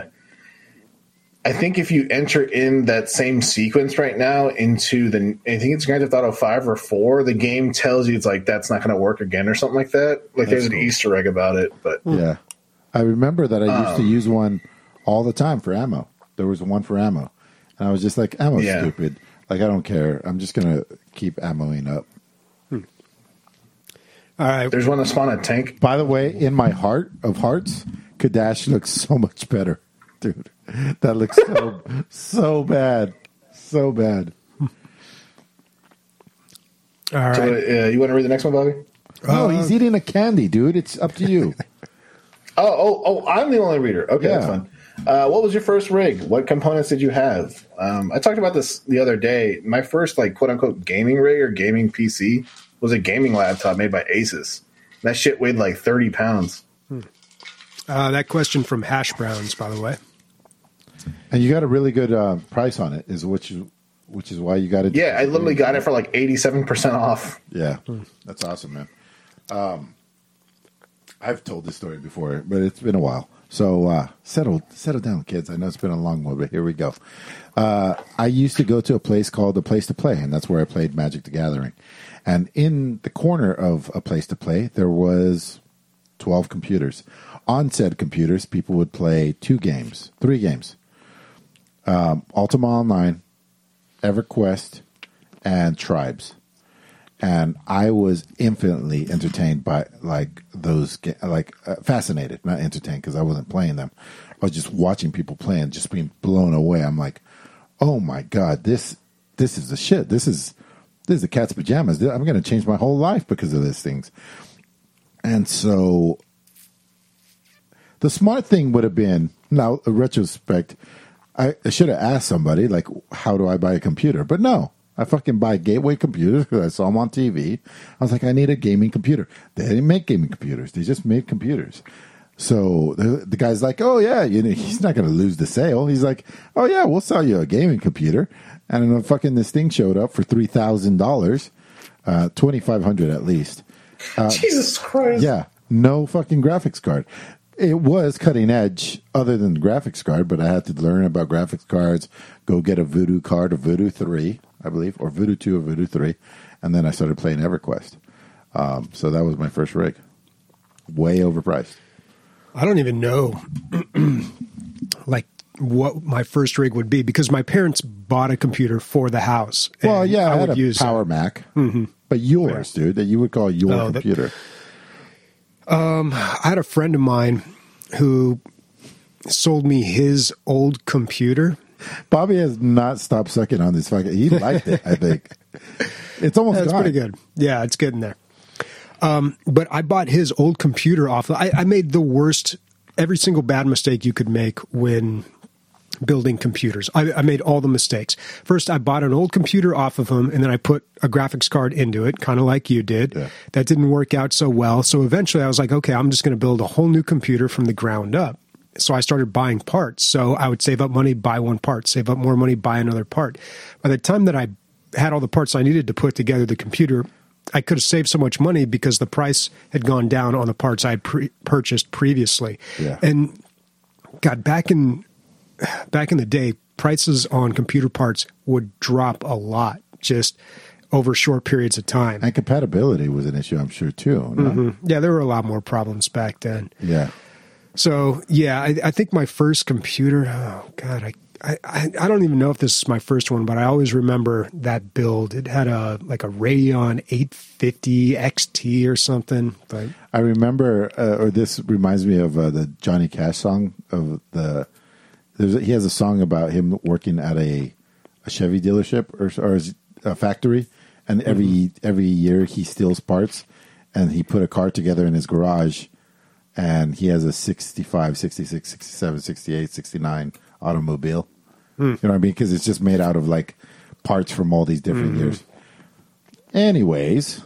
I think if you enter in that same sequence right now into I think it's Grand Theft Auto 5 or 4, the game tells you it's like that's not going to work again or something like that. Like there's an Easter egg about it, but yeah, I remember that I used to use one all the time for ammo. There was one for ammo, and I was just like, ammo's stupid. Like I don't care. I'm just going to keep ammoing up. All right. There's one that spawned a tank. By the way, in my heart of hearts, Kadash looks so much better, dude. That looks so bad, so bad. All right. So, you want to read the next one, Bobby? No, he's eating a candy, dude. It's up to you. Oh! I'm the only reader. Okay, Yeah. that's fine. What was your first rig? What components did you have? I talked about this the other day. My first, like, quote unquote, gaming rig or gaming PC was a gaming laptop made by Asus. That shit weighed like 30 pounds. That question from Hash Browns, by the way. And you got a really good price on it, which is why you got it. Yeah, I literally got it for like 87% off. Yeah, that's awesome, man. I've told this story before, but it's been a while. So settle down, kids. I know it's been a long one, but here we go. I used to go to a place called A Place to Play, and that's where I played Magic the Gathering. And in the corner of A Place to Play, there was 12 computers. On said computers, people would play 3 games. Ultima Online, EverQuest, and Tribes. And I was infinitely entertained by those, fascinated, not entertained because I wasn't playing them. I was just watching people play and just being blown away. I'm like, oh my God, this is the shit. This is the cat's pajamas. I'm going to change my whole life because of these things. And so the smart thing would have been, now in retrospect, I should have asked somebody, like, how do I buy a computer? But no, I fucking buy Gateway computers because I saw them on TV. I was like, I need a gaming computer. They didn't make gaming computers. They just made computers. So the guy's like, oh, yeah, he's not going to lose the sale. He's like, oh, yeah, we'll sell you a gaming computer. And then fucking this thing showed up for $3,000, $2,500 at least. Jesus Christ. Yeah, no fucking graphics card. It was cutting edge other than the graphics card, but I had to learn about graphics cards, go get a Voodoo card, a Voodoo 3, I believe, or Voodoo 2 or Voodoo 3, and then I started playing EverQuest. So that was my first rig. Way overpriced. I don't even know like what my first rig would be because my parents bought a computer for the house. Well, yeah, I had a use Power Mac, but yours, dude, that you would call your computer. I had a friend of mine who sold me his old computer. Bobby has not stopped sucking on this fucking. He liked it, I think. It's almost That's gone. pretty good. Yeah, it's getting there. But I bought his old computer off. I made the worst, every single bad mistake you could make when building computers. I made all the mistakes. First, I bought an old computer off of him, and then I put a graphics card into it, kind of like you did. Yeah. That didn't work out so well. So eventually I was like, okay, I'm just going to build a whole new computer from the ground up. So I started buying parts. So I would save up money, buy one part, save up more money, buy another part. By the time that I had all the parts I needed to put together the computer, I could have saved so much money because the price had gone down on the parts I had purchased previously. Yeah. And God, back in the day, prices on computer parts would drop a lot just over short periods of time. And compatibility was an issue, I'm sure, too. No? Yeah, there were a lot more problems back then. Yeah. So, yeah, I think my first computer, oh, God, I don't even know if this is my first one, but I always remember that build. It had a Radeon 850 XT or something. But I remember, or this reminds me of the Johnny Cash song of he has a song about him working at a a Chevy dealership or a factory, and every year he steals parts, and he put a car together in his garage, and he has a 65, 66, 67, 68, 69 automobile. You know what I mean? Because it's just made out of like parts from all these different years. Anyways,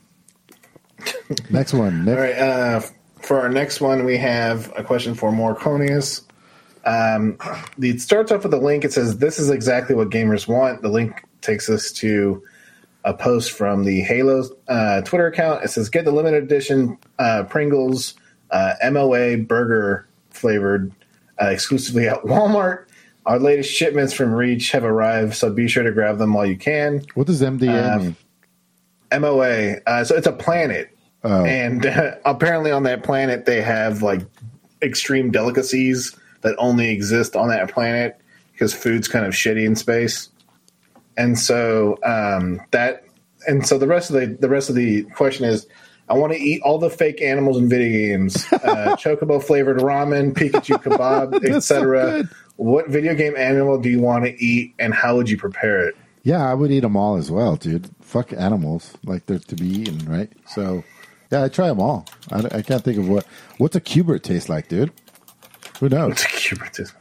next one. All right. For our next one, we have a question for Morconius. It starts off with a link. It says, "This is exactly what gamers want." The link takes us to a post from the Halo Twitter account. It says, "Get the limited edition Pringles MOA burger flavored exclusively at Walmart. Our latest shipments from Reach have arrived, so be sure to grab them while you can." What does MDA mean? MOA. So it's a planet. Oh. And apparently on that planet, they have like extreme delicacies that only exist on that planet because food's kind of shitty in space. And so the rest of the question is, I want to eat all the fake animals in video games, chocobo flavored ramen, Pikachu kebab, etc. What video game animal do you want to eat, and how would you prepare it? Yeah, I would eat them all as well, dude. Fuck animals, like they're to be eaten, right? So, yeah, I try them all. I can't think of what's a Cubert taste like, dude. Who knows? What's a Cubert taste?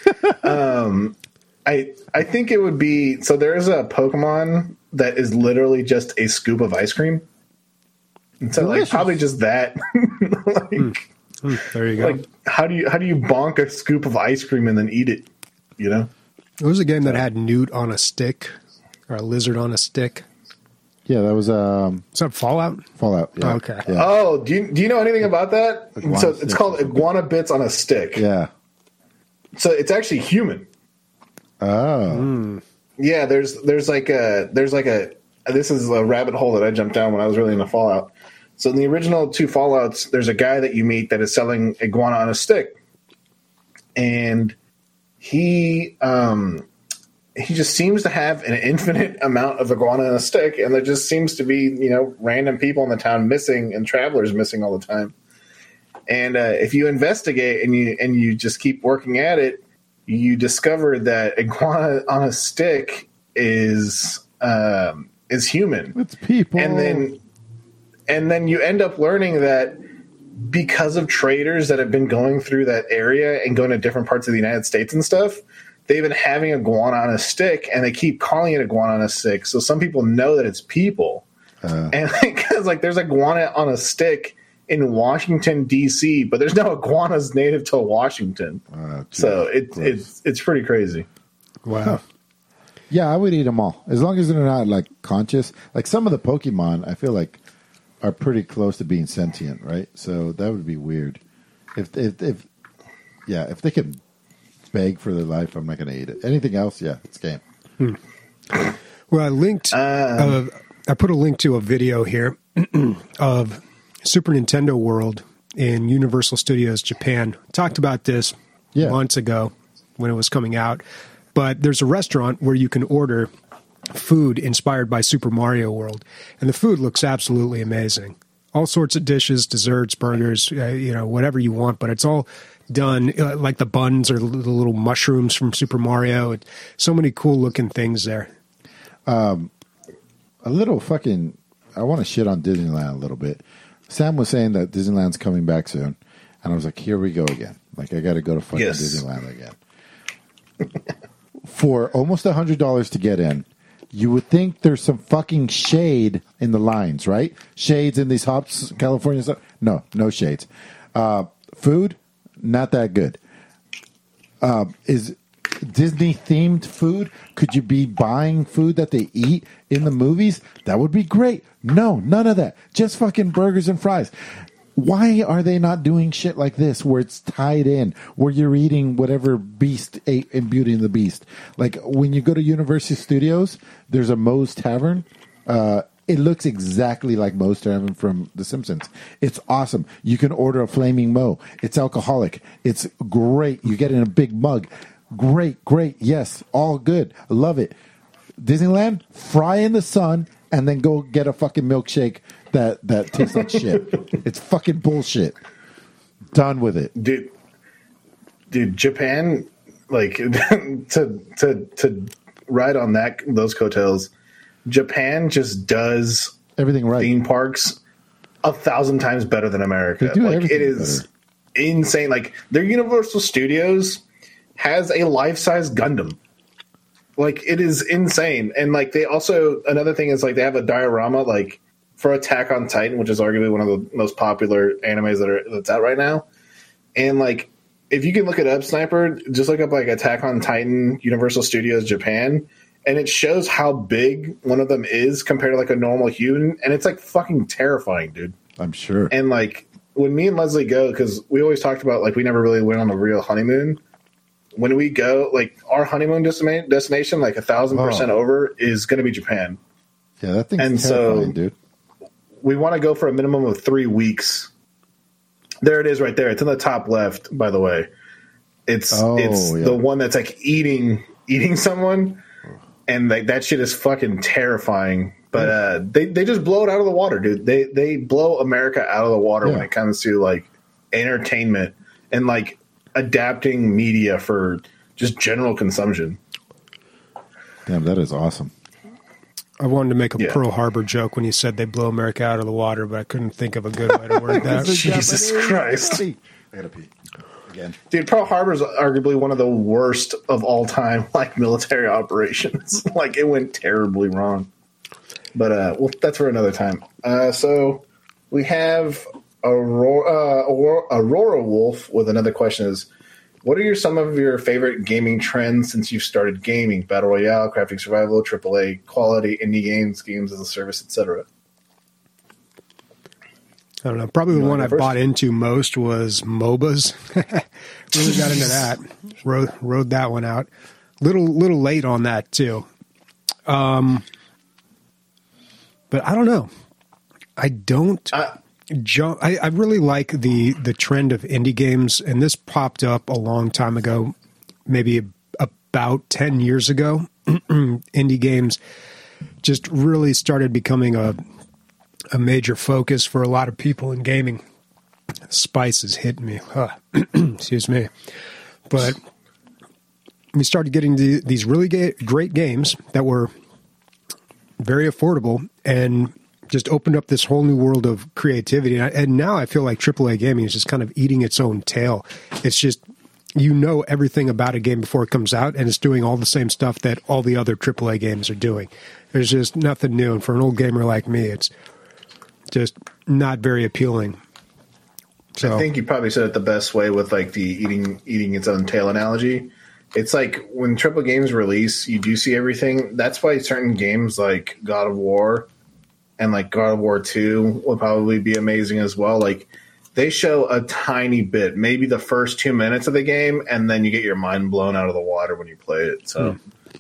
I think it would be, so there's a Pokemon that is literally just a scoop of ice cream. And so like probably just that. There you go. Like how do you bonk a scoop of ice cream and then eat it? You know? It was a game that had Newt on a stick or a lizard on a stick. Yeah, that was Is that Fallout? Fallout. Yeah. Oh, okay. Yeah. Oh, do you know anything about that? So it's called Iguana Bits on a Stick. Yeah. So it's actually human. Oh. Yeah, there's like a this is a rabbit hole that I jumped down when I was really into Fallout. So in the original 2 Fallouts, there's a guy that you meet that is selling iguana on a stick, and he just seems to have an infinite amount of iguana on a stick, and there just seems to be random people in the town missing and travelers missing all the time. And if you investigate and you just keep working at it, you discover that iguana on a stick is human. It's people. And then you end up learning that because of traders that have been going through that area and going to different parts of the United States and stuff, they've been having iguana on a stick, and they keep calling it iguana on a stick. So some people know that it's people. And because there's iguana on a stick in Washington, D.C., but there's no iguanas native to Washington. So it's pretty crazy. Wow. Yeah, I would eat them all as long as they're not like conscious. Like some of the Pokemon, I feel like are pretty close to being sentient, right? So that would be weird. If they can beg for their life, I'm not going to eat it. Anything else? Yeah, it's game. Well, I linked. I put a link to a video here of Super Nintendo World in Universal Studios Japan. Talked about this months ago when it was coming out. But there's a restaurant where you can order food inspired by Super Mario World, and the food looks absolutely amazing. All sorts of dishes, desserts, burgers, whatever you want, but it's all done like the buns or the little mushrooms from Super Mario. So many cool looking things there. A little fucking, I want to shit on Disneyland a little bit. Sam was saying that Disneyland's coming back soon, and I was like, here we go again. Like, I got to go to fucking Disneyland again. For almost $100 to get in, you would think there's some fucking shade in the lines, right? Shades in these hops, California stuff. No shades. Food, not that good. Is Disney themed food? Could you be buying food that they eat in the movies? That would be great. No, none of that. Just fucking burgers and fries. Why are they not doing shit like this where it's tied in, where you're eating whatever Beast ate in Beauty and the Beast? Like when you go to Universal Studios, there's a Moe's Tavern. It looks exactly like Moe's Tavern from The Simpsons. It's awesome. You can order a Flaming Moe. It's alcoholic. It's great. You get it in a big mug. Great. Yes, all good. I love it. Disneyland, fry in the sun, and then go get a fucking milkshake that tastes like shit. It's fucking bullshit. Done with it. Dude, Japan, like, to ride on those coattails. Japan just does everything right. Theme parks 1,000 times better than America. Like, it is insane. Like, their Universal Studios has a life-size Gundam. Like, it is insane. And like, they also, another thing is like, they have a diorama like for Attack on Titan, which is arguably one of the most popular animes that's out right now. And like, if you can look it up, Sniper, just look up like Attack on Titan, Universal Studios Japan, and it shows how big one of them is compared to like a normal human, and it's like fucking terrifying, dude. I'm sure. And like, when me and Leslie go, because we always talked about like we never really went on a real honeymoon. When we go, like our honeymoon destination, like 1,000% over, is going to be Japan. Yeah, that thing's terrifying, dude. We want to go for a minimum of 3 weeks. There it is right there. It's in the top left, by the way. It's the one that's like eating someone, and like that shit is fucking terrifying. But they just blow it out of the water, dude. They blow America out of the water when it comes to like entertainment and like adapting media for just general consumption. Damn, that is awesome. I wanted to make a Pearl Harbor joke when you said they blow America out of the water, but I couldn't think of a good way to word that. Jesus Christ. I gotta pee again. Dude, Pearl Harbor is arguably one of the worst of all time, like, military operations. Like, it went terribly wrong. But, well, that's for another time. So we have Aurora Wolf with another question is, what are some of your favorite gaming trends since you've started gaming? Battle Royale, crafting survival, AAA quality, indie games, games as a service, etc. I don't know. Probably the one I bought into most was MOBAs. Really got into that. Rode that one out. Little late on that too. But I don't know. I don't. I really like the trend of indie games, and this popped up a long time ago, maybe about 10 years ago. Indie games just really started becoming a major focus for a lot of people in gaming. Spice is hitting me. Excuse me. But we started getting these really great games that were very affordable and just opened up this whole new world of creativity. And now I feel like AAA gaming is just kind of eating its own tail. It's just, you know, everything about a game before it comes out, and it's doing all the same stuff that all the other AAA games are doing. There's just nothing new. And for an old gamer like me, it's just not very appealing. So, I think you probably said it the best way with like the eating its own tail analogy. It's like when AAA games release, you do see everything. That's why certain games like God of War and like God of War 2 will probably be amazing as well. Like, they show a tiny bit, maybe the first 2 minutes of the game, and then you get your mind blown out of the water when you play it. So,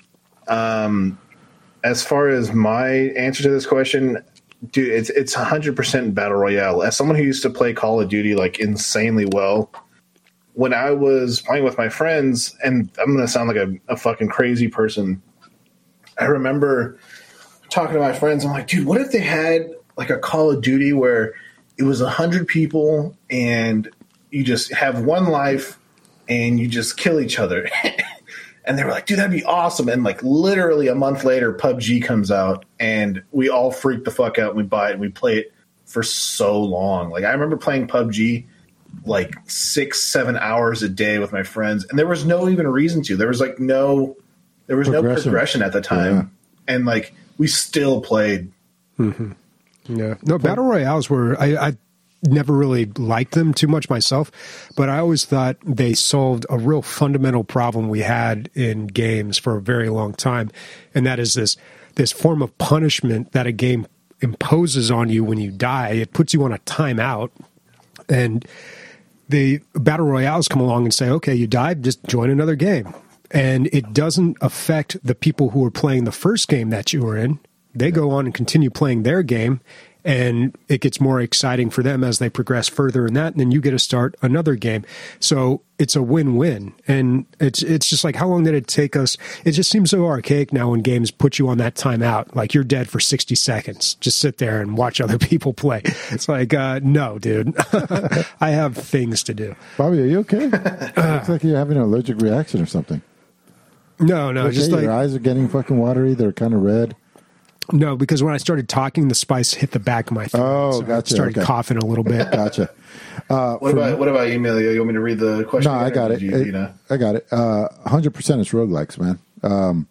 as far as my answer to this question, dude, it's 100% Battle Royale. As someone who used to play Call of Duty like insanely well, when I was playing with my friends, and I'm going to sound like a fucking crazy person, I remember talking to my friends, I'm like, dude, what if they had like a Call of Duty where it was 100 people and you just have one life and you just kill each other? And they were like, dude, that'd be awesome. And like literally a month later, PUBG comes out and we all freak the fuck out and we buy it and we play it for so long. Like, I remember playing PUBG like 6-7 hours a day with my friends, and there was no even reason to. There was no progression at the time. Yeah. And like, we still played. Mm-hmm. Yeah. No, Battle Royales were, I never really liked them too much myself, but I always thought they solved a real fundamental problem we had in games for a very long time. And that is this form of punishment that a game imposes on you when you die. It puts you on a timeout, and the Battle Royales come along and say, okay, you died, just join another game. And it doesn't affect the people who are playing the first game that you were in. They go on and continue playing their game, and it gets more exciting for them as they progress further in that, and then you get to start another game. So it's a win-win. And it's just like, how long did it take us? It just seems so archaic now when games put you on that timeout. Like, you're dead for 60 seconds. Just sit there and watch other people play. It's like, no, dude. I have things to do. Bobby, are you okay? Looks like you're having an allergic reaction or something. No, Okay, just like your eyes are getting fucking watery. They're kind of red. no, because when I started talking, the spice hit the back of my throat. Oh, so gotcha, I started okay. coughing a little bit. Gotcha. What about you, Emilio? You want me to read the question? No, I again, or got it. did you know? I got it. 100% it's roguelikes, man.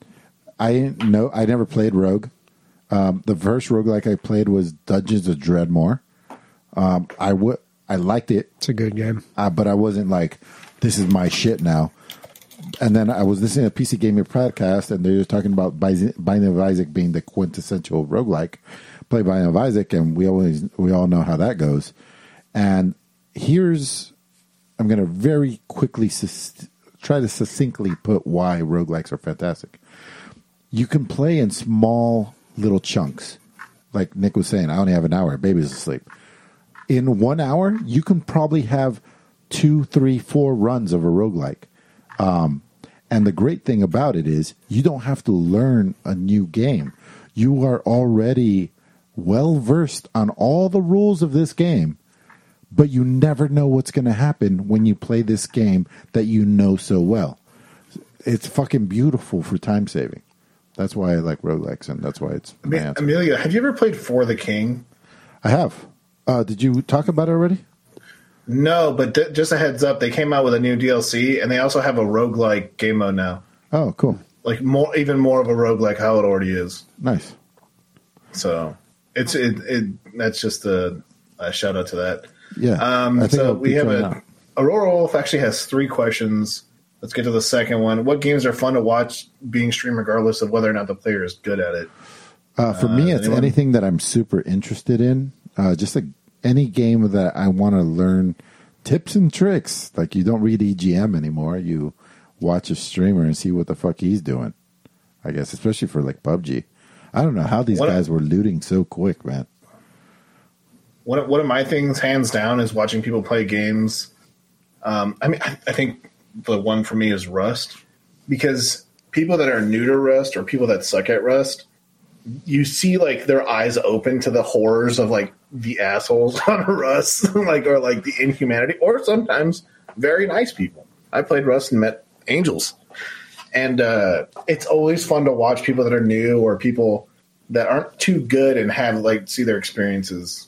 I never played Rogue. The first roguelike I played was Dungeons of Dreadmore. I liked it, It's a good game. but I wasn't like, this is my shit now. And then I was listening to PC Gamer podcast, and they were talking about Binding of Isaac being the quintessential roguelike. Play Binding of Isaac, and we all know how that goes. And I'm going to very quickly try to succinctly put why roguelikes are fantastic. You can play in small little chunks. Like Nick was saying, I only have an hour. Baby's asleep. In 1 hour, you can probably have 2, 3, 4 runs of a roguelike. And the great thing about it is you don't have to learn a new game. You are already well versed on all the rules of this game, but you never know what's going to happen when you play this game that you know so well. It's fucking beautiful for time saving. That's why I like roguelikes, and that's why it's my answer. Amelia, have you ever played For the King? I have. Did you talk about it already? No, but just a heads up, they came out with a new DLC, and they also have a roguelike game mode now. Oh, cool. Like even more of a roguelike how it already is. Nice. So that's just a shout out to that. Yeah. I think So I'll we be have trying out. Aurora Wolf actually has 3 questions. Let's get to the second one. What games are fun to watch being streamed regardless of whether or not the player is good at it? For me, it's anyone? anything that I'm super interested in. Just like any game that I want to learn tips and tricks. Like, you don't read EGM anymore. You watch a streamer and see what the fuck he's doing. I guess, especially for like PUBG. I don't know how these guys were looting so quick, man. One of my things, hands down, is watching people play games. I think the one for me is Rust, because people that are new to Rust or people that suck at Rust, you see like their eyes open to the horrors of like the assholes on Rust, or like the inhumanity, or sometimes very nice people. I played Rust and met angels, and it's always fun to watch people that are new or people that aren't too good and have like see their experiences.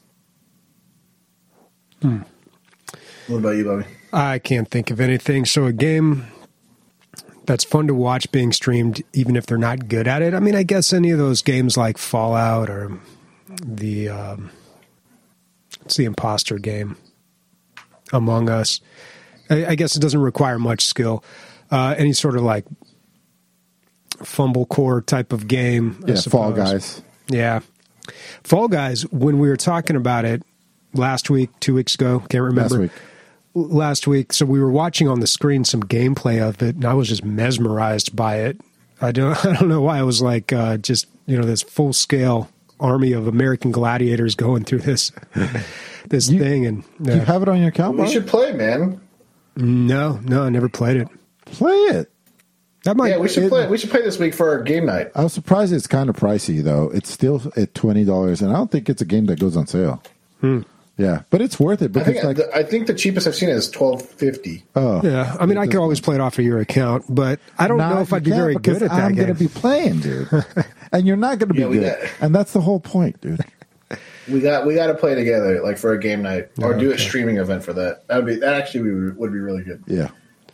What about you, Bobby? I can't think of anything. So a game that's fun to watch being streamed, even if they're not good at it. I mean, I guess any of those games like Fallout or the it's the imposter game, Among Us. I guess it doesn't require much skill. Any sort of like fumble core type of game. I Yeah, Fall suppose. Guys. Yeah. Fall Guys, when we were talking about it last week, 2 weeks ago, can't remember. Last week. So we were watching on the screen some gameplay of it, and I was just mesmerized by it. I don't know why. I was like, just, this full scale army of American gladiators going through this thing. And Do you have it on your account? We should play, man. No, I never played it. Play it. That might. Yeah, we should play. We should play this week for our game night. I was surprised it's kind of pricey, though. It's still at $20, and I don't think it's a game that goes on sale. Yeah, but it's worth it because I think the cheapest I've seen is $12.50. Oh, Yeah, I mean, I could always play it off of your account, but I don't know if I'd be very good at that I'm game. going to be playing, dude, and you're not going to be good, and that's the whole point, dude. We got to play together, like for a game night, or do a streaming event for that. That would be really good. Yeah.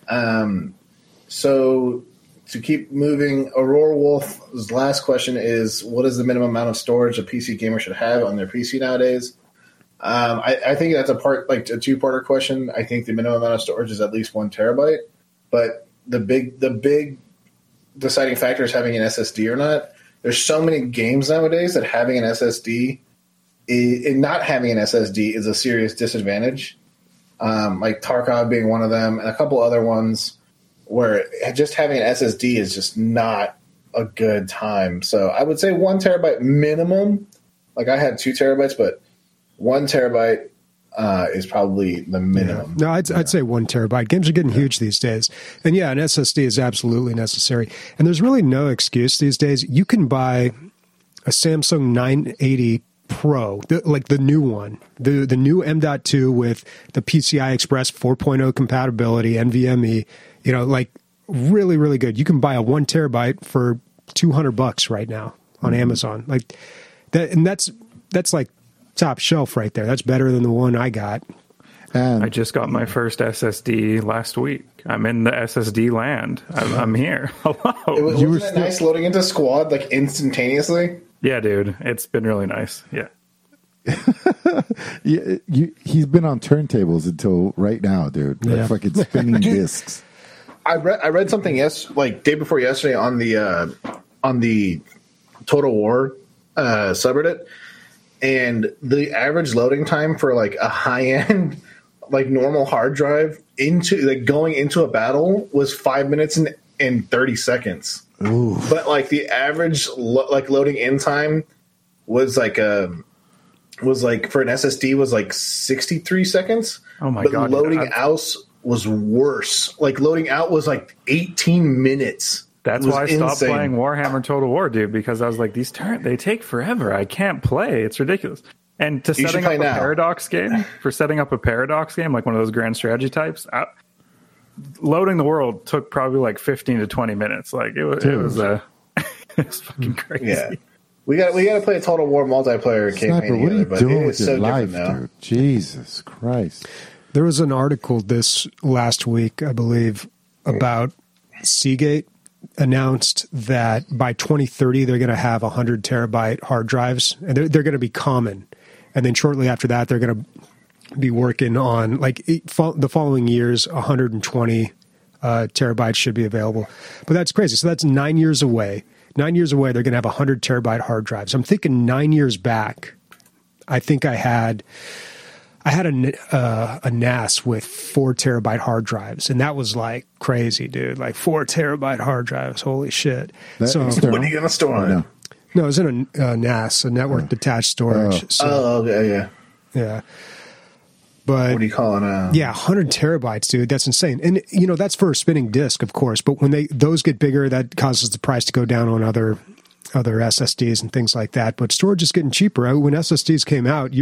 So to keep moving, Aurora Wolf's last question is: what is the minimum amount of storage a PC gamer should have on their PC nowadays? I think that's a two-parter question. I think the minimum amount of storage is at least 1 terabyte, but the big deciding factor is having an SSD or not. There's so many games nowadays that having an SSD and not having an SSD is a serious disadvantage. Like Tarkov being one of them, and a couple other ones where just having an SSD is just not a good time. So I would say 1 terabyte minimum. Like I had 2 terabytes, but 1 terabyte is probably the minimum. No, I'd say 1 terabyte. Games are getting huge these days. And yeah, an SSD is absolutely necessary. And there's really no excuse these days. You can buy a Samsung 980 Pro, the new one, the new M.2 with the PCI Express 4.0 compatibility, NVMe, really, really good. You can buy a 1 terabyte for $200 right now on Amazon. Like that, and that's like top shelf right there. That's better than the one I got. And I just got my first SSD last week. I'm in the SSD land. I'm here. Hello. Wasn't it nice loading into Squad like instantaneously? Yeah, dude. It's been really nice. Yeah. he's been on turntables until right now, dude. Like Yeah. fucking spinning discs. I read something day before yesterday on the Total War subreddit, and the average loading time for like a high end like normal hard drive into like going into a battle was 5 minutes and 30 seconds. Ooh. But like the average loading in time was like for an SSD was like 63 seconds. Oh my but God, loading dude, out was worse. Like loading out was like 18 minutes. That's It was why I stopped insane. playing Warhammer Total War, dude, because I was like, they take forever. I can't play. It's ridiculous. And to You should setting up play a now. paradox game, like one of those grand strategy types, loading the world took probably like 15 to 20 minutes. Like it was it was fucking crazy. Yeah. We got to play a Total War multiplayer campaign Sniper, what are you together, but doing it with is your so life, different now. dude? Jesus Christ. There was an article this last week, I believe, about Seagate announced that by 2030 they're going to have 100 terabyte hard drives, and they're going to be common. And then shortly after that, they're going to be working on the following years, 120 terabytes should be available. But that's crazy. So that's 9 years away. 9 years away, they're going to have 100 terabyte hard drives. I'm thinking 9 years back, I think I had a NAS with 4 terabyte hard drives, and that was like crazy, dude. Like 4 terabyte hard drives, holy shit! That So external? What are you going to store on No. it? no, it was in a NAS, a network detached storage. So, Okay, yeah. yeah, but What do you call it? yeah, 100 terabytes, dude. That's insane. And that's for a spinning disk, of course. But when those get bigger, that causes the price to go down on other SSDs and things like that. But storage is getting cheaper. When SSDs came out,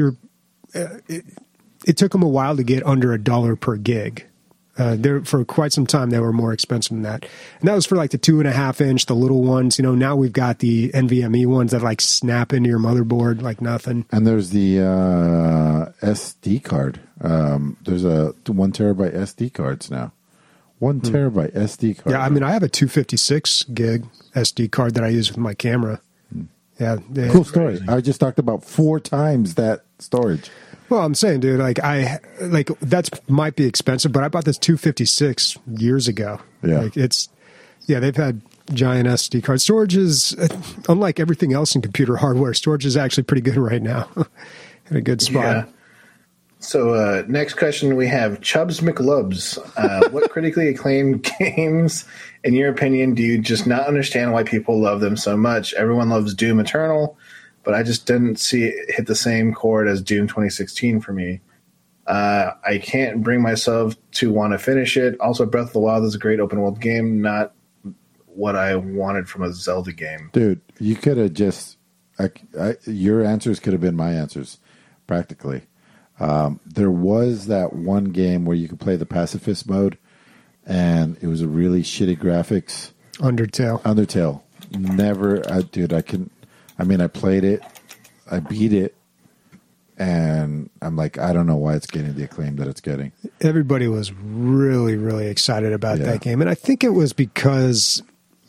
it took them a while to get under $1 per gig. For quite some time, they were more expensive than that. And that was for like the 2.5 inch, the little ones. Now we've got the NVMe ones that like snap into your motherboard like nothing. And there's the SD card. There's a 1 terabyte SD cards now. 1 terabyte SD card. Yeah, I mean, I have a 256 gig SD card that I use with my camera. Yeah. Cool story. I just talked about 4 times that storage. Well, I'm saying, dude, that's might be expensive, but I bought this 256 years ago. Yeah. They've had giant SD cards. Storage is, unlike everything else in computer hardware, storage is actually pretty good right now. In a good spot. Yeah. So next question we have Chubbs McLubs. What critically acclaimed games, in your opinion, do you just not understand why people love them so much? Everyone loves Doom Eternal, but I just didn't see it hit the same chord as Doom 2016 for me. I can't bring myself to want to finish it. Also, Breath of the Wild is a great open world game, not what I wanted from a Zelda game. Dude, you could have just... your answers could have been my answers, practically. There was that one game where you could play the pacifist mode, and it was a really shitty graphics. Undertale. Never... I played it, I beat it, and I'm like, I don't know why it's getting the acclaim that it's getting. Everybody was really, really excited about that game. And I think it was because,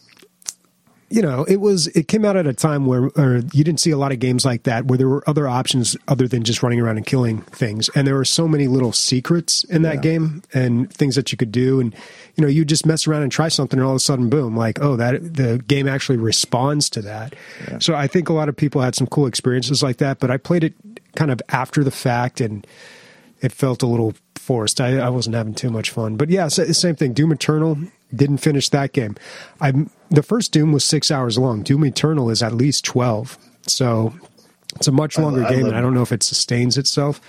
it came out at a time where you didn't see a lot of games like that, where there were other options other than just running around and killing things. And there were so many little secrets in that game and things that you could do. And, you just mess around and try something, and all of a sudden, boom, like, oh, the game actually responds to that. Yeah. So I think a lot of people had some cool experiences like that, but I played it kind of after the fact, and it felt a little forced. I wasn't having too much fun. But yeah, same thing. Doom Eternal, didn't finish that game. The first Doom was 6 hours long. Doom Eternal is at least 12. So it's a much longer game, and I don't know if it sustains itself.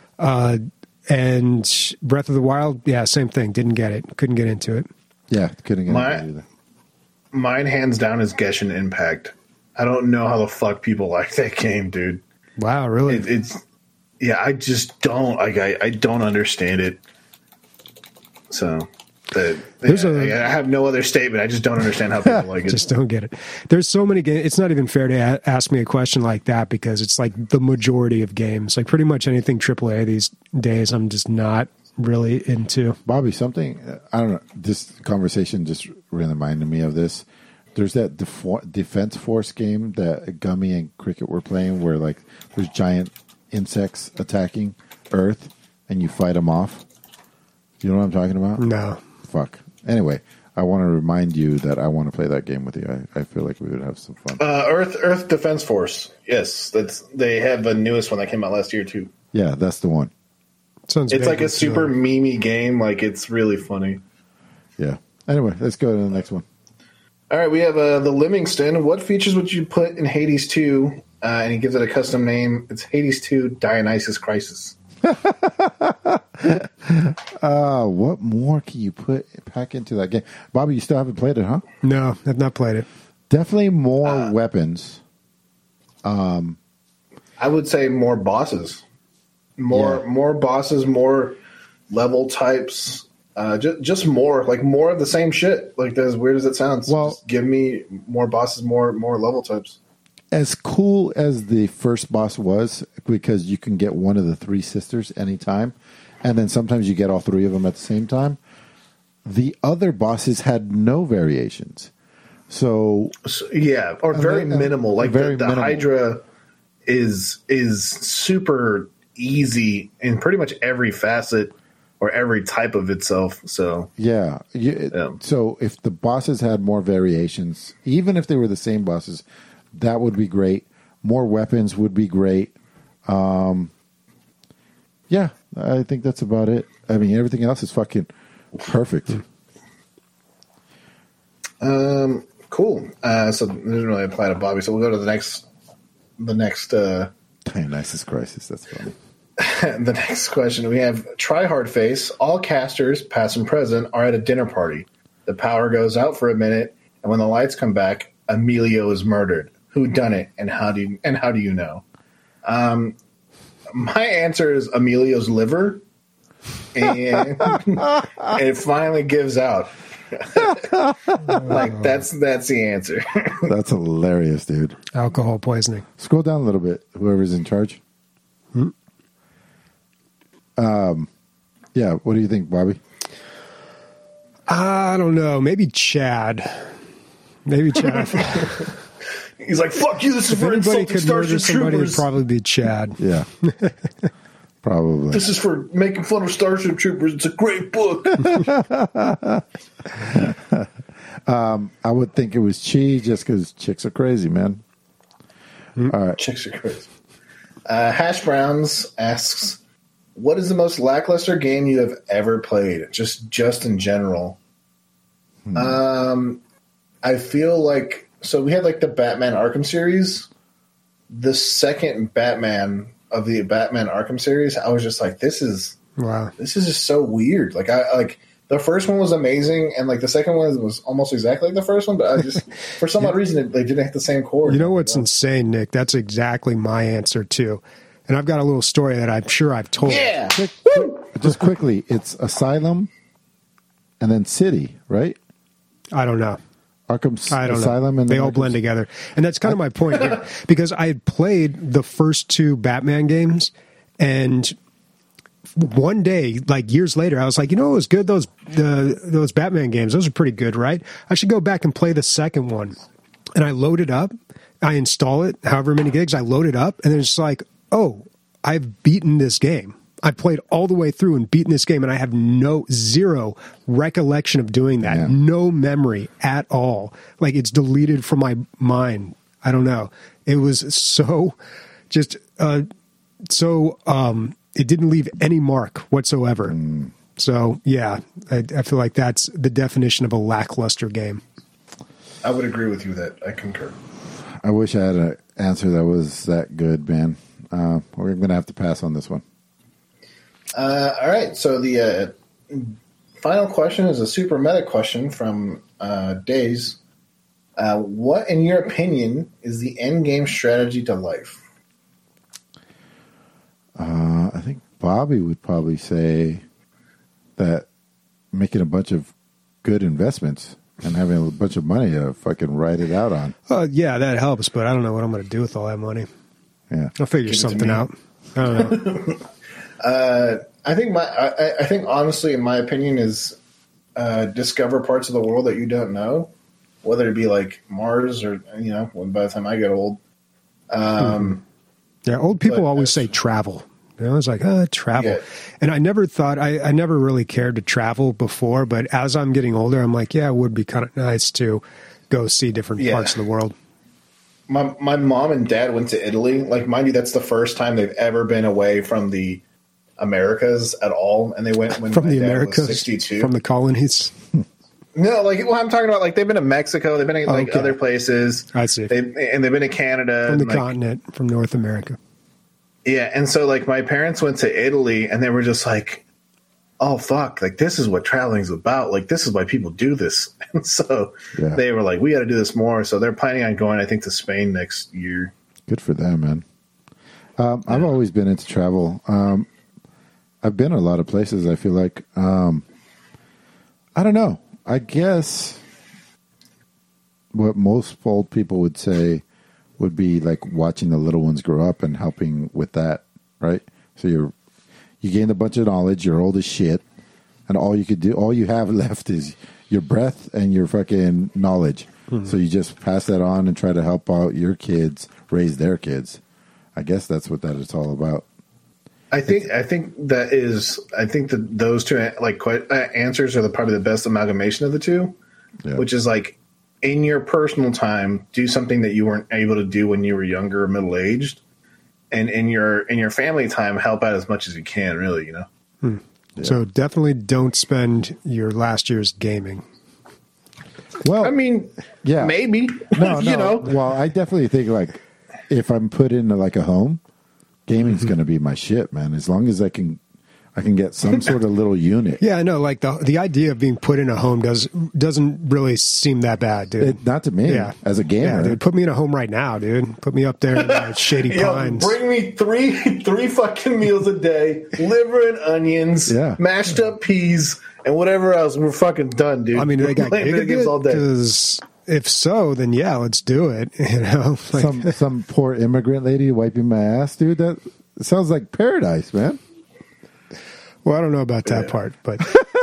And Breath of the Wild, yeah, same thing. Didn't get it. Couldn't get into it. Yeah, couldn't get into it either. Mine, hands down, is Genshin Impact. I don't know how the fuck people like that game, dude. Wow, really? I just don't. I don't understand it. So I have no other statement. I just don't understand how people like it. Just don't get it. There's so many games. It's not even fair to ask me a question like that because it's like the majority of games. Like pretty much anything AAA these days, I'm just not really into. Bobby, something, I don't know, this conversation just reminded me of this. There's that Defense Force game that Gummy and Cricket were playing where like there's giant insects attacking Earth and you fight them off. You know what I'm talking about? No. Fuck. Anyway, I want to remind you that I want to play that game with you. I feel like we would have some fun. Earth Defense Force. Yes, they have the newest one that came out last year too. Yeah, that's the one. Sounds it's like a super memey game. Like it's really funny. Yeah. Anyway, let's go to the next one. All right, we have the Livingston. What features would you put in Hades 2? And he gives it a custom name. It's Hades 2 Dionysus Crisis. What more can you pack into that game? Bobby, you still haven't played it, huh? No, I've not played it. Definitely more weapons. I would say more bosses. More bosses, more level types. Just more of the same shit. Like as weird as it sounds. Well, just give me more bosses, more level types. As cool as the first boss was, because you can get one of the three sisters anytime, and then sometimes you get all three of them at the same time. The other bosses had no variations. So yeah, or very minimal. Like the minimal. Hydra is super easy in pretty much every facet or every type of itself. So yeah. So if the bosses had more variations, even if they were the same bosses, that would be great. More weapons would be great. Yeah, I think that's about it. I mean, everything else is fucking perfect. Cool. So it doesn't really apply to Bobby. So we'll go to the next. Dionysus Crisis. That's funny. The next question we have: Try Hard Face. All casters, past and present, are at a dinner party. The power goes out for a minute, and when the lights come back, Emilio is murdered. Who done it, and how do you know? My answer is Emilio's liver, and it finally gives out. Like that's the answer. That's hilarious, dude. Alcohol poisoning. Scroll down a little bit. Whoever's in charge. Yeah. What do you think, Bobby? I don't know. Maybe Chad. He's like, "Fuck you! This is if for anybody insulting could murder Starship somebody, it'd Troopers. probably be Chad. Yeah. Probably. This is for making fun of Starship Troopers. It's a great book." I would think it was Chi, just because chicks are crazy, man. All right. Chicks are crazy. Hash Browns asks, "What is the most lackluster game you have ever played? Just in general." I feel like we had like the Batman Arkham series. The second Batman of the Batman Arkham series, I was just like, this is just so weird. Like the first one was amazing, and like the second one was almost exactly like the first one, but I just for some odd reason they didn't have the same core. You know what's insane, Nick? That's exactly my answer too. And I've got a little story that I'm sure I've told. Yeah. Just quickly, it's Asylum and then City, right? I don't know. Asylum and they all blend together. And that's kind of my point here. Because I had played the first two Batman games, and one day, like years later, I was like, you know what was good? Those Batman games, those are pretty good, right? I should go back and play the second one. And I load it up, I install it, however many gigs, I load it up, and it's like, oh, I've beaten this game. I played all the way through and beaten this game, and I have zero recollection of doing that. Yeah. No memory at all. Like, it's deleted from my mind. I don't know. It was so it didn't leave any mark whatsoever. So, yeah, I feel like that's the definition of a lackluster game. I would agree with you that I concur. I wish I had an answer that was that good, man. We're going to have to pass on this one. All right, so the final question is a super meta question from Days. What, in your opinion, is the end game strategy to life? I think Bobby would probably say that making a bunch of good investments and having a bunch of money to fucking write it out on. Yeah, that helps, but I don't know what I'm going to do with all that money. Yeah. I'll figure something out. I don't know. I think honestly, in my opinion, is discover parts of the world that you don't know, whether it be like Mars or by the time I get old. Yeah, old people always say travel. It's like, travel. Yeah. And I never thought, I never really cared to travel before, but as I'm getting older, I'm like, yeah, it would be kind of nice to go see different parts of the world. My mom and dad went to Italy. Like, mind you, that's the first time they've ever been away from the Americas at all. And they went when from my the dad Americas, was 62. From the colonies. No, I'm talking about, like, they've been to Mexico, they've been to other places. I see. And they've been to Canada. From the continent, from North America. Yeah, and so, like, my parents went to Italy, and they were just like, oh, fuck, like, this is what traveling's about. Like, this is why people do this. And so they were like, we got to do this more. So they're planning on going, I think, to Spain next year. Good for them, man. I've always been into travel. I've been a lot of places, I feel like. I don't know. I guess what most old people would say would be like watching the little ones grow up and helping with that, right? So you gain a bunch of knowledge, you're old as shit, and all you have left is your breath and your fucking knowledge. Mm-hmm. So you just pass that on and try to help out your kids raise their kids. I guess that's what that is all about. I think that those two answers are probably the best amalgamation of the two, which is like, in your personal time, do something that you weren't able to do when you were younger or middle aged, and in your family time, help out as much as you can. Really, Yeah. So definitely don't spend your last year's gaming. Well, I mean, yeah, maybe. No. Well, I definitely think, like, if I'm put into like a home, gaming's going to be my shit, man. As long as I can get some sort of little unit. Yeah, I know. Like the idea of being put in a home doesn't really seem that bad, dude. Not to me. Yeah. As a gamer, yeah, dude. Put me in a home right now, dude. Put me up there in Shady Pines. Bring me three fucking meals a day, liver and onions, mashed up peas, and whatever else. We're fucking done, dude. I mean, they got video games all day. Because if so, then yeah, let's do it. Like, some poor immigrant lady wiping my ass, dude. That sounds like paradise, man. Well, I don't know about that part, but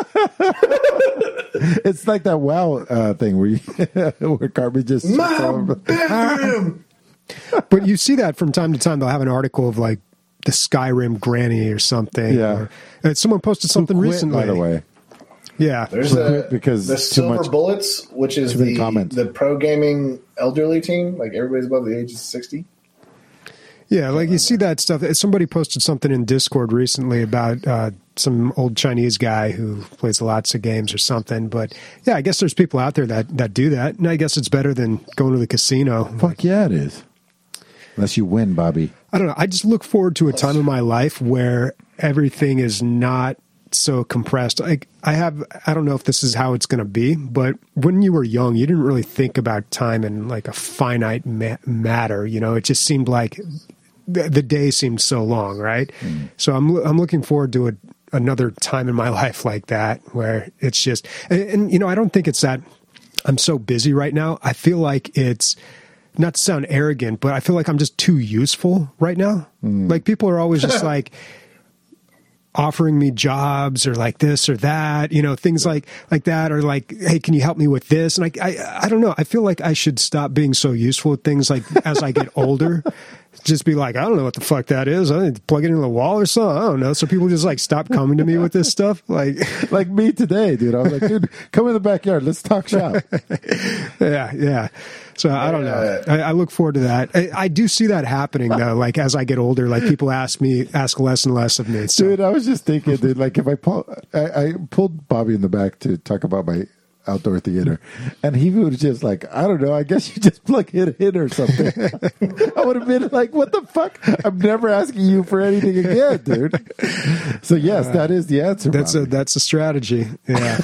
it's like that WoW thing where Carby just my bathroom. But you see that from time to time. They'll have an article of like the Skyrim granny or something. Yeah, someone posted something recently. By the way, yeah, there's because the Silver Bullets, which is the pro gaming elderly team. Like, everybody's above the age of 60. Yeah, like you see that stuff. Somebody posted something in Discord recently about some old Chinese guy who plays lots of games or something. But yeah, I guess there's people out there that do that. And I guess it's better than going to the casino. Fuck yeah, it is. Unless you win, Bobby. I don't know. I just look forward to a time in my life where everything is not so compressed. Like I don't know if this is how it's going to be, but when you were young, you didn't really think about time in like a finite matter. It just seemed like the day seemed so long, right? Mm. So I'm looking forward to another time in my life like that, where it's just, and I don't think it's that I'm so busy right now. I feel like it's, not to sound arrogant, but I feel like I'm just too useful right now. Mm. Like people are always just like offering me jobs or like this or that, things like that, or like, hey, can you help me with this? And I don't know. I feel like I should stop being so useful with things like as I get older. Just be like, I don't know what the fuck that is. I need to plug it into the wall or something. I don't know. So people just like stop coming to me with this stuff. Like me today, dude. I was like, dude, come in the backyard. Let's talk shop. Yeah. So I don't know. I look forward to that. I do see that happening though. Like as I get older, like people ask less and less of me. So. Dude, I was just thinking, dude, like if I pulled Bobby in the back to talk about my outdoor theater, and he was just like, I don't know, I guess you just plug it in or something. I would have been like, what the fuck? I'm never asking you for anything again, dude. So yes, that is the answer. That's a strategy. Yeah.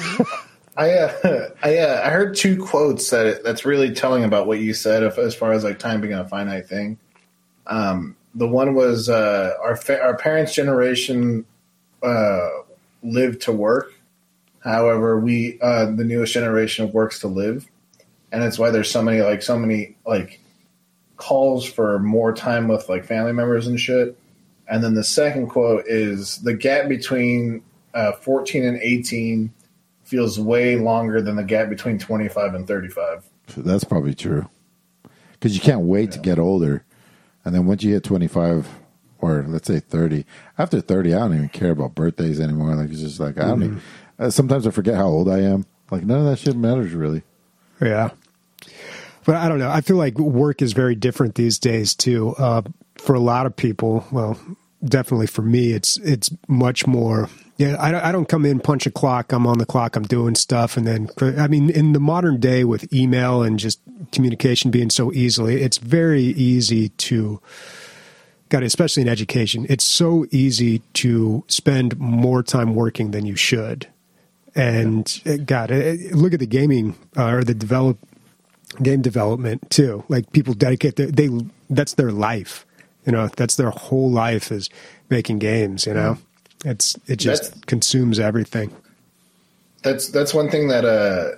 I heard two quotes that's really telling about what you said as far as like time being a finite thing. The one was our parents' generation lived to work. However, we the newest generation works to live, and that's why there's so many calls for more time with like family members and shit. And then the second quote is the gap between 14 and 18 feels way longer than the gap between 25 and 35. That's probably true. Because you can't wait to get older. And then once you hit 25 or let's say 30, after 30, I don't even care about birthdays anymore. Like, it's just like, I don't even, sometimes I forget how old I am. Like, none of that shit matters really. Yeah. But I don't know. I feel like work is very different these days too. For a lot of people, well, definitely for me, it's much more. Yeah, I don't come in, punch a clock, I'm on the clock, I'm doing stuff, and then I mean, in the modern day with email and just communication being so easily, it's very easy to. God, especially in education, it's so easy to spend more time working than you should. And God, look at the gaming or the game development too. Like people dedicate that's their life. You know, that's their whole life is making games. You know, it just consumes everything. That's one thing that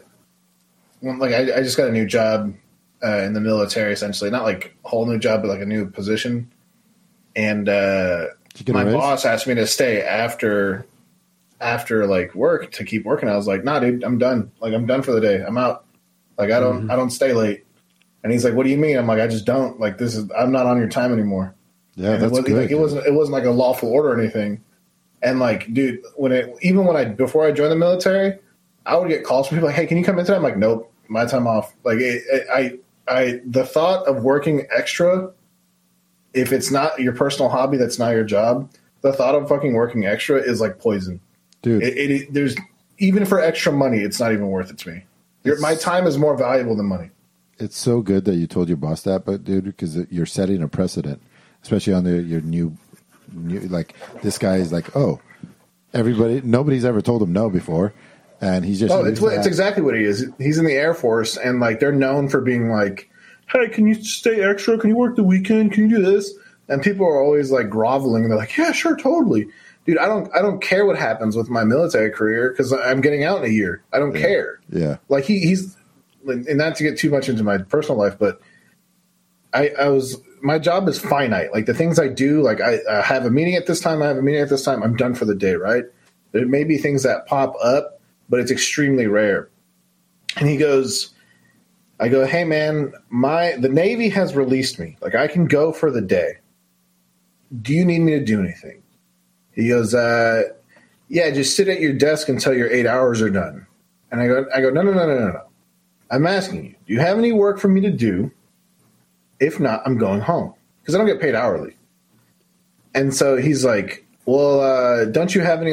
I just got a new job in the military, essentially, not like a whole new job, but like a new position. And my boss asked me to stay after like work to keep working. I was like, nah, dude, I'm done. Like, I'm done for the day. I'm out. Like, I don't stay late. And he's like, what do you mean? I'm like, I just don't. Like, I'm not on your time anymore. Yeah, and that's good. Like, it wasn't like a lawful order or anything. And like, dude, before I joined the military, I would get calls from people like, hey, can you come in today? I'm like, nope, my time off. Like, the thought of working extra, if it's not your personal hobby, that's not your job. The thought of fucking working extra is like poison, dude. There's even for extra money, it's not even worth it to me. My time is more valuable than money. It's so good that you told your boss that, but dude, because you're setting a precedent, especially on your new, like this guy is like, oh, nobody's ever told him no before, and he's just. Oh, it's exactly what he is. He's in the Air Force, and like they're known for being like, hey, can you stay extra? Can you work the weekend? Can you do this? And people are always like groveling, and they're like, yeah, sure, totally. Dude, I don't care what happens with my military career because I'm getting out in a year. I don't care. Yeah. Like he's, and not to get too much into my personal life, but my job is finite. Like the things I do, like I have a meeting at this time, I'm done for the day, right? There may be things that pop up, but it's extremely rare. And he goes, I go, hey man, the Navy has released me. Like I can go for the day. Do you need me to do anything? He goes, yeah, just sit at your desk until your 8 hours are done. And I go, no. I'm asking you, do you have any work for me to do? If not, I'm going home because I don't get paid hourly. And so he's like, well, don't you have any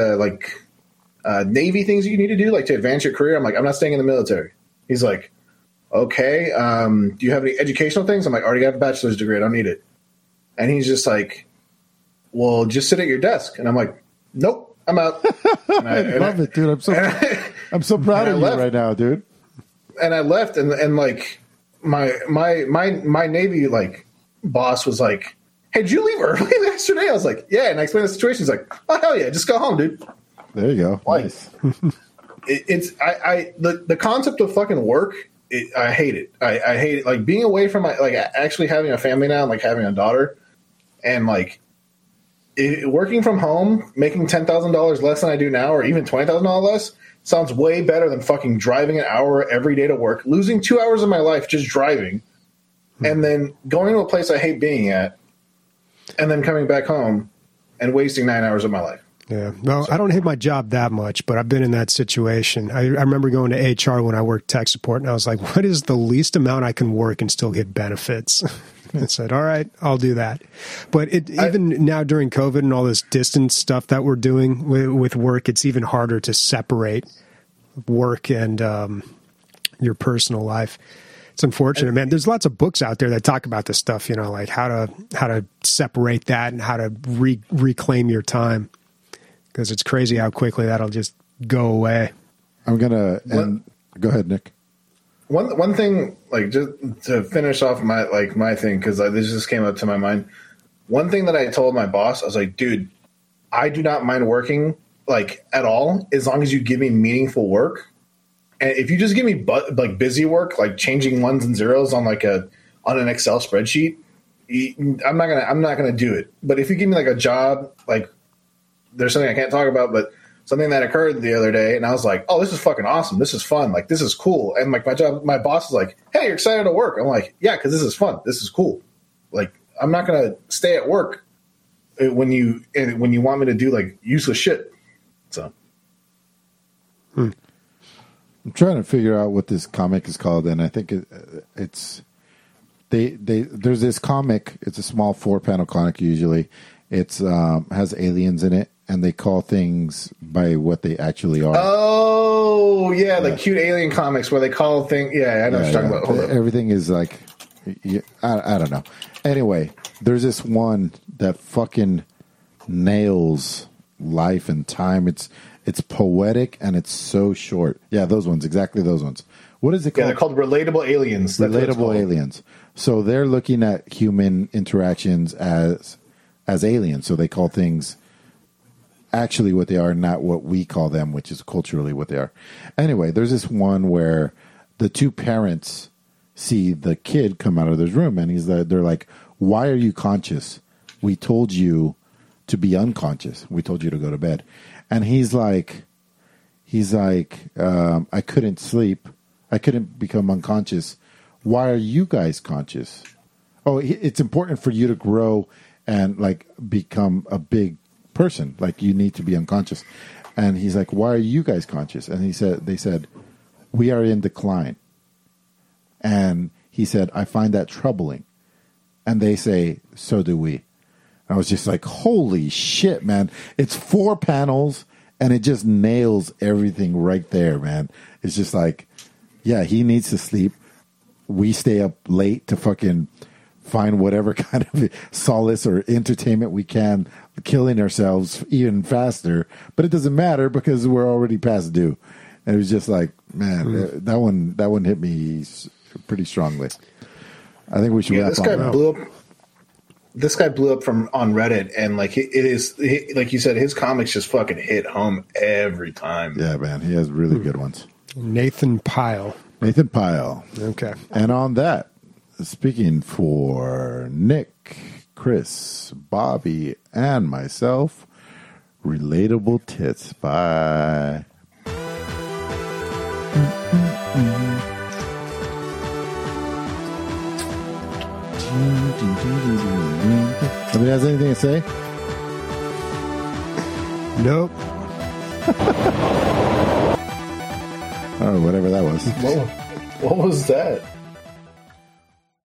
Navy things you need to do, like to advance your career? I'm like, I'm not staying in the military. He's like, okay. Do you have any educational things? I'm like, I already have a bachelor's degree. I don't need it. And he's just like, well, just sit at your desk. And I'm like, nope, I'm out. I love it, dude. I'm so proud of you right now, dude. And I left, and like my Navy like boss was like, hey, did you leave early yesterday? I was like, yeah. And I explained the situation. He's like, oh hell yeah, just go home, dude. There you go. Like, nice. The concept of fucking work. I hate it. I hate it. Like being away from actually having a family now, and like having a daughter, and like working from home, making $10,000 less than I do now, or even $20,000 less, sounds way better than fucking driving an hour every day to work, losing 2 hours of my life just driving, and then going to a place I hate being at, and then coming back home and wasting 9 hours of my life. Yeah. Well, I don't hate my job that much, but I've been in that situation. I remember going to HR when I worked tech support, and I was like, what is the least amount I can work and still get benefits? I said, all right, I'll do that. But even now during COVID and all this distance stuff that we're doing with work, it's even harder to separate work and your personal life. It's unfortunate, man. There's lots of books out there that talk about this stuff, you know, like how to separate that and how to reclaim your time. Because it's crazy how quickly that'll just go away. I'm gonna go ahead, Nick. One thing, like just to finish off my thing, because this just came up to my mind. One thing that I told my boss, I was like, dude, I do not mind working like at all, as long as you give me meaningful work. And if you just give me like busy work, like changing ones and zeros on an Excel spreadsheet, I'm not gonna do it. But if you give me like a job, like there's something I can't talk about, but something that occurred the other day, and I was like, oh, this is fucking awesome. This is fun. Like, this is cool. And like my boss is like, hey, you're excited to work. I'm like, yeah, because this is fun. This is cool. Like, I'm not going to stay at work when you want me to do like useless shit. So. I'm trying to figure out what this comic is called, and I think it's there's this comic. It's a small 4-panel comic usually. It's has aliens in it, and they call things by what they actually are. Oh, yeah, the cute alien comics where they call things. Yeah, I know what you're talking about. Hold Everything is like, I don't know. Anyway, there's this one that fucking nails life and time. It's poetic and it's so short. Yeah, those ones, exactly those ones. What is it called? Yeah, they're called relatable aliens. Relatable aliens. So they're looking at human interactions as aliens. So they call things actually what they are, not what we call them, which is culturally what they are. Anyway, there's this one where the two parents see the kid come out of this room, and they're like, "Why are you conscious? We told you to be unconscious. We told you to go to bed." And he's like, I couldn't sleep. I couldn't become unconscious. Why are you guys conscious? Oh, it's important for you to grow and like become a big person. Like you need to be unconscious. And he's like, why are you guys conscious? And they said, we are in decline. And he said, I find that troubling. And they say, so do we. I was just like, holy shit, man. It's 4 panels and it just nails everything right there, man. It's just like, yeah, he needs to sleep. We stay up late to fucking find whatever kind of solace or entertainment we can, killing ourselves even faster. But it doesn't matter because we're already past due. And it was just like, man, that one hit me pretty strongly. I think we should wrap up. This guy blew up from on Reddit, and like like you said, his comics just fucking hit home every time. Yeah, man, he has really good ones. Nathan Pyle. Okay. And on that, speaking for Nick, Chris, Bobby, and myself, relatable tits. Bye. Somebody has anything to say? Nope. Oh, whatever that was. What was that?